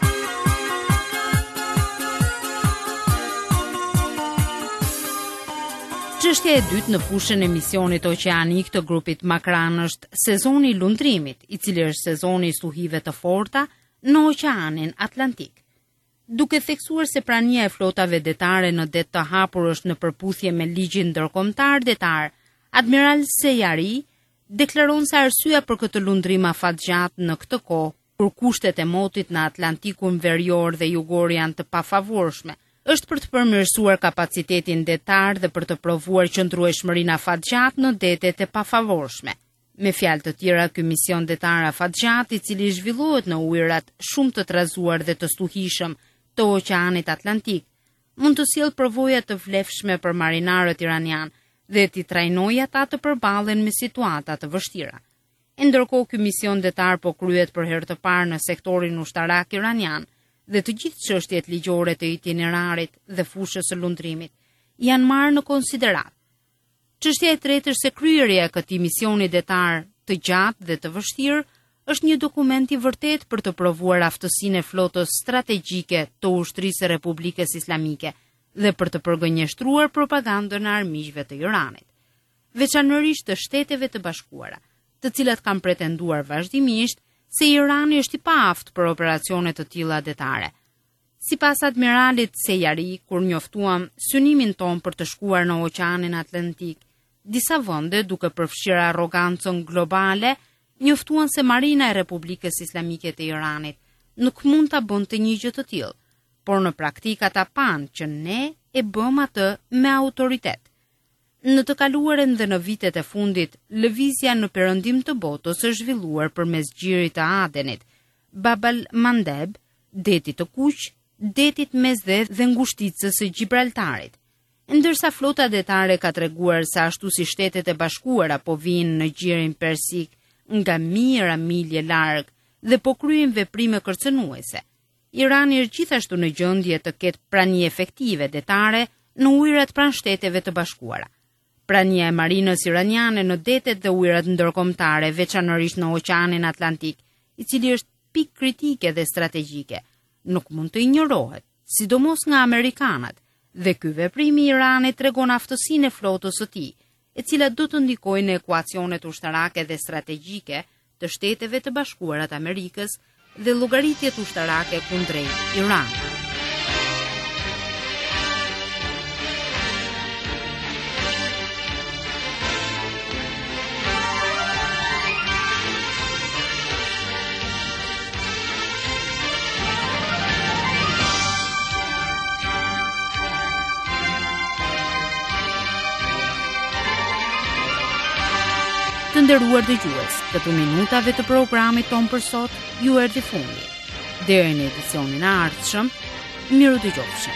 S4: Çështja e dytë në fushën e misionit oqeanik të grupit Makran është sezoni i lundrimit, i cili është sezoni i stuhive të forta në Oqeanin Atlantik. Duke theksuar se prania e flotave detare në det të hapur është në përputhje me ligjin ndërkombëtar detar, Admiral Sejari deklaron se arsyeja për këtë lundrim afatgjat në këtë kohë, kur kushtet e motit në Atlantikun verior dhe jugor janë të pafavorshme, është për të përmirësuar kapacitetin detar dhe për të provuar qëndrueshmërinë afatgjat në detet e pafavorshme. Me fjalë të tjera, ky mision detar afatgjat, i cili zhvillohet në ujërat shumë të trazuar dhe të stuhishëm të Oqeanit Atlantik, mund të sjellë provoja të vlefshme për marinarët iranian dhe t'i trajnojë ata të përballen me situata të vështira. E ndërkohë, ky mision detar po kryhet për herë të parë në sektorin ushtarak iranian, dhe të gjithë çështjet ligjore të itinerarit dhe fushës së lundrimit janë marrë në konsiderat. Çështja e tretë është se kryerja e këtij misioni detar të gjatë dhe të vështirë është një dokument i vërtet për të provuar aftësinë e flotës strategjike të ushtrisë së Republikës Islamike dhe për të përgënjeshtruar propagandën e armiqve të Iranit, veçanërisht të Shteteve të Bashkuara, të cilat kanë pretenduar vazhdimisht se Irani është i paaftë për operacione të tilla detare. Sipas admiralit Sejari, kur njoftuam synimin ton për të shkuar në Oqeanin Atlantik, disa vende, duke përfshirë arrogancën globale, njoftuan se Marina e Republikës Islamike të Iranit nuk mund ta bënte një gjë të tillë, por në praktikë ata panë që ne e bëm atë me autoritet. Në të kaluarën dhe në vitet e fundit, lëvizja në perëndim të botës është zhvilluar përmes xhirit të Adenit, Bab el-Mandeb, detit të Kuq, detit Mesdhe dhe ngushticës së Gibraltarit. Ndërsa flota detare ka treguar se ashtu si Shtetet e Bashkuara po vijnë në gjirin persik nga mijëra milje larg dhe po kryejnë veprime kërcënuese, Irani është gjithashtu në gjendje të ketë prani efektive detare në ujërat pranë Shteteve të Bashkuara. Prania e marinës iraniane në detet dhe ujërat ndërkombëtare, veçanërisht në Oqeanin Atlantik, i cili është pikë kritike dhe strategjike, nuk mund të injorohet, sidomos nga amerikanët, dhe ky veprim i Iranit tregon aftësinë e flotës së tij, e cila do të ndikojë në ekuacionet ushtarake dhe strategjike të Shteteve të Bashkuara të Amerikës dhe llogaritjet ushtarake kundrejt Iranit. Të nderuar dëgjues, këto minutave të programit ton për sot ju erdhi fundi. Deri në edicionin e ardhshëm, miru dëgjofshim.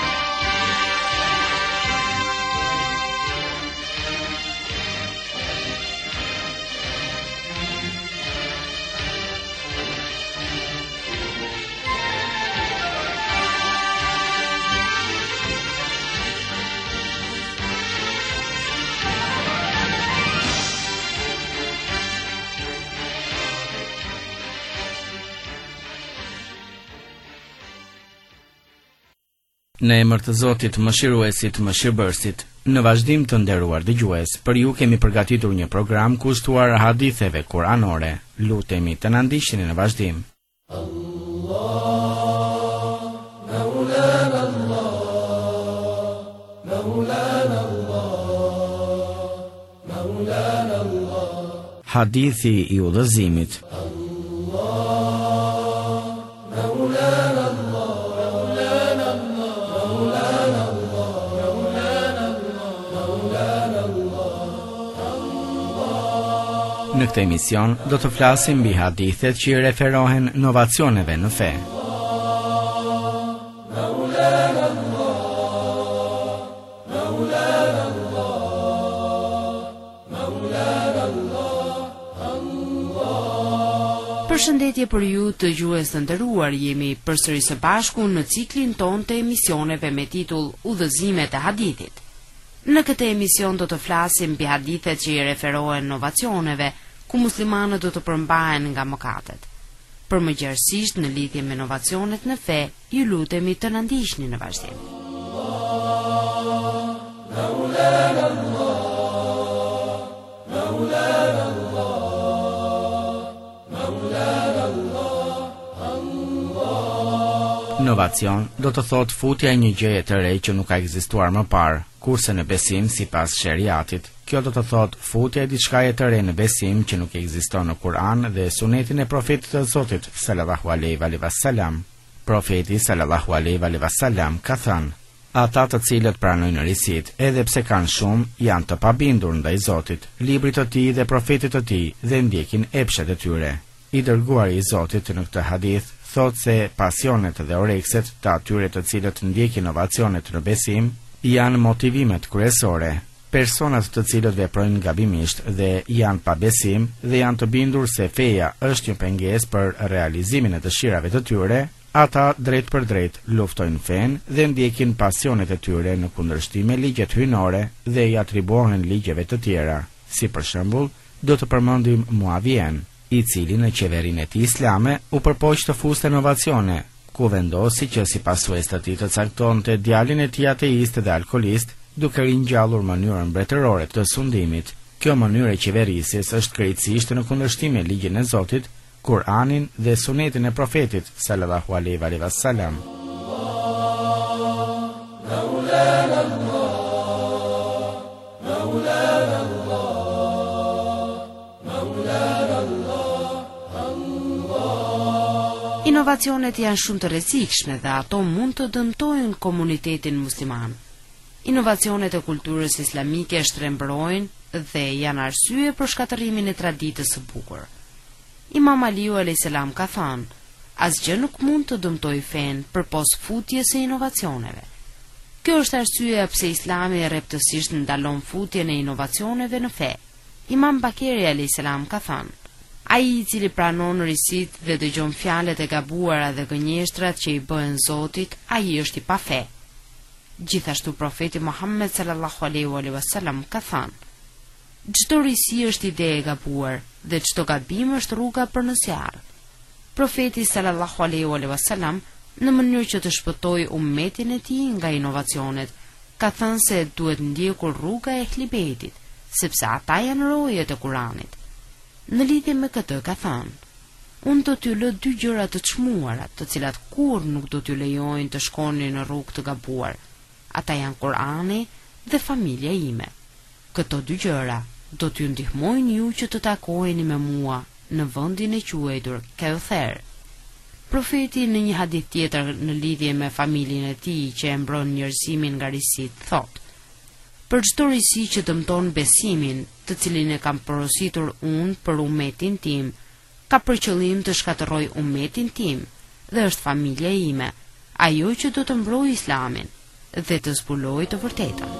S6: Në emër të Zotit, Mëshiruesit, Mëshirbërësit, në vazhdim të nderuar dëgjues, për ju kemi përgatitur një program kushtuar haditheve kuranore. Lutemi të na ndiqni në vazhdim. Allah, Maulana Allah, Maulana Allah, Maulana Allah. Hadithi i udhëzimit. Në këtë emision do të flasim mbi hadithet që i referohen novacioneve në fe.
S4: Përshëndetje për ju të gjues të nderuar, jemi përsëri së bashku në ciklin ton të emisioneve me titull Udhëzimet e hadithit. Në këtë emision do të flasim mbi hadithet që i referohen novacioneve, ku muslimanët do të përmbahen nga mëkatet. Për më gjerësisht në lidhje me novacionet në fe, ju lutemi të na ndiqni në vazhdim.
S6: Novacion do të thot futja e një gjëje të re që nuk ka ekzistuar më parë, kurse në besim sipas sheriatit, kjo do të thot futja e diçkaje të re në besim që nuk ekziston në Kur'an dhe sunetin e profetit të Zotit sallallahu alaihi wasallam. Profeti sallallahu alaihi wasallam ka thënë: ata të cilët pranojnë risit, edhe pse kanë shumë, janë të pabindur ndaj Zotit, librit të tij dhe profetit të tij dhe ndjekin epshet e tyre. I dërguari i Zotit në këtë hadith thot se pasionet dhe orekset të atyre të cilët ndjekin novacionet në besim janë motivimet kryesore. Personat të cilët veprojnë gabimisht dhe janë pa besim dhe janë të bindur se feja është një pengesë për realizimin e dëshirave të tyre, ata drejt për drejt luftojnë fen dhe ndjekin pasionet e tyre në kundërshtim me ligjet hyjnore dhe i atribuohen ligjeve të tjera. Si për shembull, do të përmendim Muavien, i cili në qeverinë e tij islame u përpoq të fuste novacione, ku vendosi që si pasues të tij të caktonte djalin e tij ateist dhe alkolist, duke ringjallur mënyrën mbretërore të sundimit. Kjo mënyrë e qeverisjes është krejtësisht në kundërshtim me ligjin e Zotit, Kur'anin dhe sunetin e profetit sallallahu alaihi wasallam.
S4: Inovacionet janë shumë të rrezikshme dhe ato mund të dëmtojnë komunitetin musliman. Inovacionet e kulturës islamike shtrembrojnë dhe janë arsye për shkatërimin e traditës së bukur. Imam Aliu alayhis salam ka thënë: asgjë nuk mund të dëmtojë fen përpos futjes së inovacioneve. Kjo është arsyeja pse Islami rreptësisht ndalon futjen e inovacioneve në fe. Imam Bakeri alayhis salam ka thënë: ai i cili pranon risit dhe dëgjon fjalët e gabuara dhe gënjeshtrat që i bëhen Zotit, ai është i pa fe. Gjithashtu profeti Muhammed sallallahu alaihi wasallam ka thënë: çdo risi është ide e gabuar dhe çdo gabim është rruga për në zjarr. Profeti sallallahu alaihi wasallam, në mënyrë që të shpëtojë ummetin e tij nga inovacionet, ka thënë se duhet ndjekur rruga e Ehlibetit, sepse ata janë rojet e Kuranit. Në lidhje me këtë ka thënë: unë do t'ju lë dy gjëra të çmuara, të cilat kur nuk do t'ju lejojnë të shkoni në rrugë të gabuar. Ata janë Kurani dhe familja ime. Këto dy gjëra do t'ju ndihmojnë ju që të takoheni me mua në vendin e quajtur Kauther. Profeti në një hadith tjetër në lidhje me familjen e tij që e mbron njerëzimin nga risit, thotë: për çdo risi që dëmton besimin, të cilin e kam porositur unë për ummetin tim, ka për qëllim të shkatërroj ummetin tim dhe është familja ime, ajo që do të mbrojë Islamin dhe të zbulojë të vërtetën.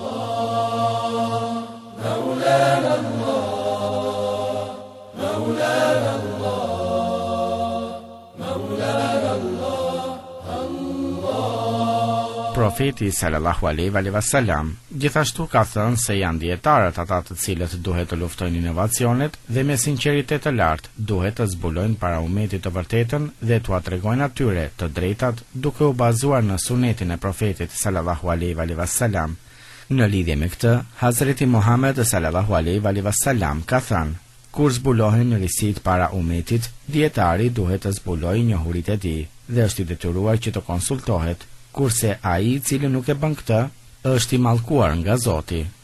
S6: Profeti sallallahu alaihi wasallam gjithashtu ka thënë se janë dietarët ata të cilët duhet të luftojnë inovacionet dhe me sinqeritet të lartë duhet të zbulojnë para ummetit të vërtetën dhe t'ua tregojnë atyre të drejtat duke u bazuar në sunetin e profetit sallallahu alaihi wasallam. Në lidhje me këtë, Hazreti Muhammed sallallahu alaihi wasallam ka thënë: kur zbulohen risit para ummetit, dietari duhet të zbulojë njohuritë e tij dhe është i detyruar që të konsultohet, kurse ai i cili nuk e bën këtë është i mallkuar nga Zoti.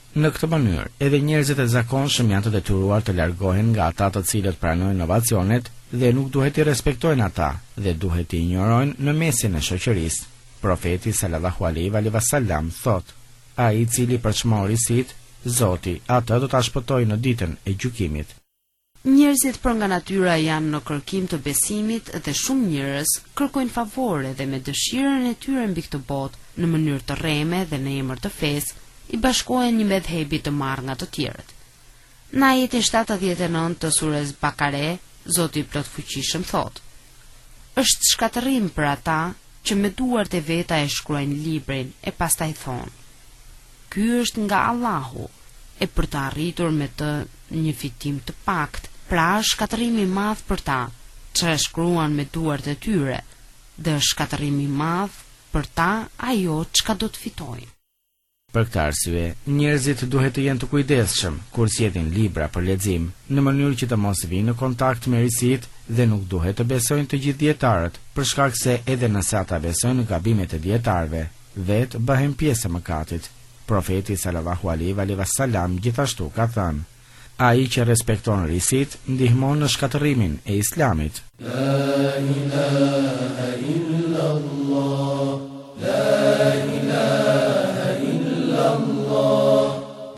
S6: Në këtë mënyrë, edhe njerëzit e zakonshëm janë të detyruar të largohen nga ata të cilët pranojnë inovacionet dhe nuk duhet i respektojnë ata dhe duhet i injorojnë në mesin e shoqërisë. Profeti sallallahu alaihi wasallam thot: ai i cili përçmori sit, Zoti atë do ta shpëtojë në ditën e gjykimit.
S4: Njerëzit për nga natyra janë në kërkim të besimit dhe shumë njerëz kërkojnë favore dhe me dëshirën e tyre mbi këtë botë në mënyrë të rreme dhe në emër të fesë i bashkohen një medhebi të marrë nga të tjerët. Në ajetin shtatëdhjetë e nëntë të surës Bakare, Zoti i Plotfuqishëm thot: është shkatërim për ata që me duart e veta e shkruajnë librin e pastaj thonë: ky është nga Allahu, e për të arritur me të një fitim të pakt, pra është shkatërimi i madh për ta që e shkruan me duart e tyre, dhe është shkatërimi i madh për ta ajo çka do të fitojnë.
S6: Për këtë arsye, njerëzit duhet të jenë të kujdesshëm kur sjellim libra për lexim, në mënyrë që të mos vinë në kontakt me risit dhe nuk duhet të besojnë të gjithë dietarët, për shkak se edhe nëse ata besojnë në gabimet e dietarëve, vetë bëhen pjesë e mëkatit. Profeti sallallahu alaihi wasallam gjithashtu ka thënë: ai që respekton risit ndihmon në shkatërimin e Islamit. La ilaha illallah, la ilaha illallah.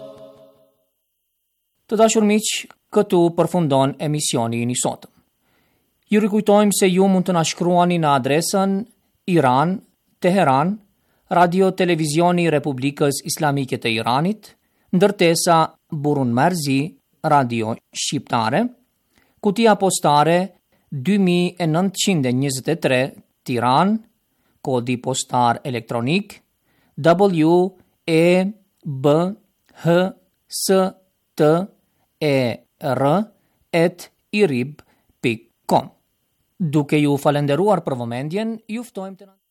S1: Të dashur miq, këtu përfundon emisioni i sotëm. Ju rikujtojmë se ju mund të na shkruani në adresën Iran, Teheran, Radio Televizioni Republikës Islamike të Iranit, ndërtesa Burun Marzi, Radio Shqiptare, kutia postare dy mijë e nëntëqind e njëzet e tre, Tiran, kodi postar elektronik W E B H S T E R at irib pikë com. Duke ju falenderuar për vëmendjen, ju ftojmë të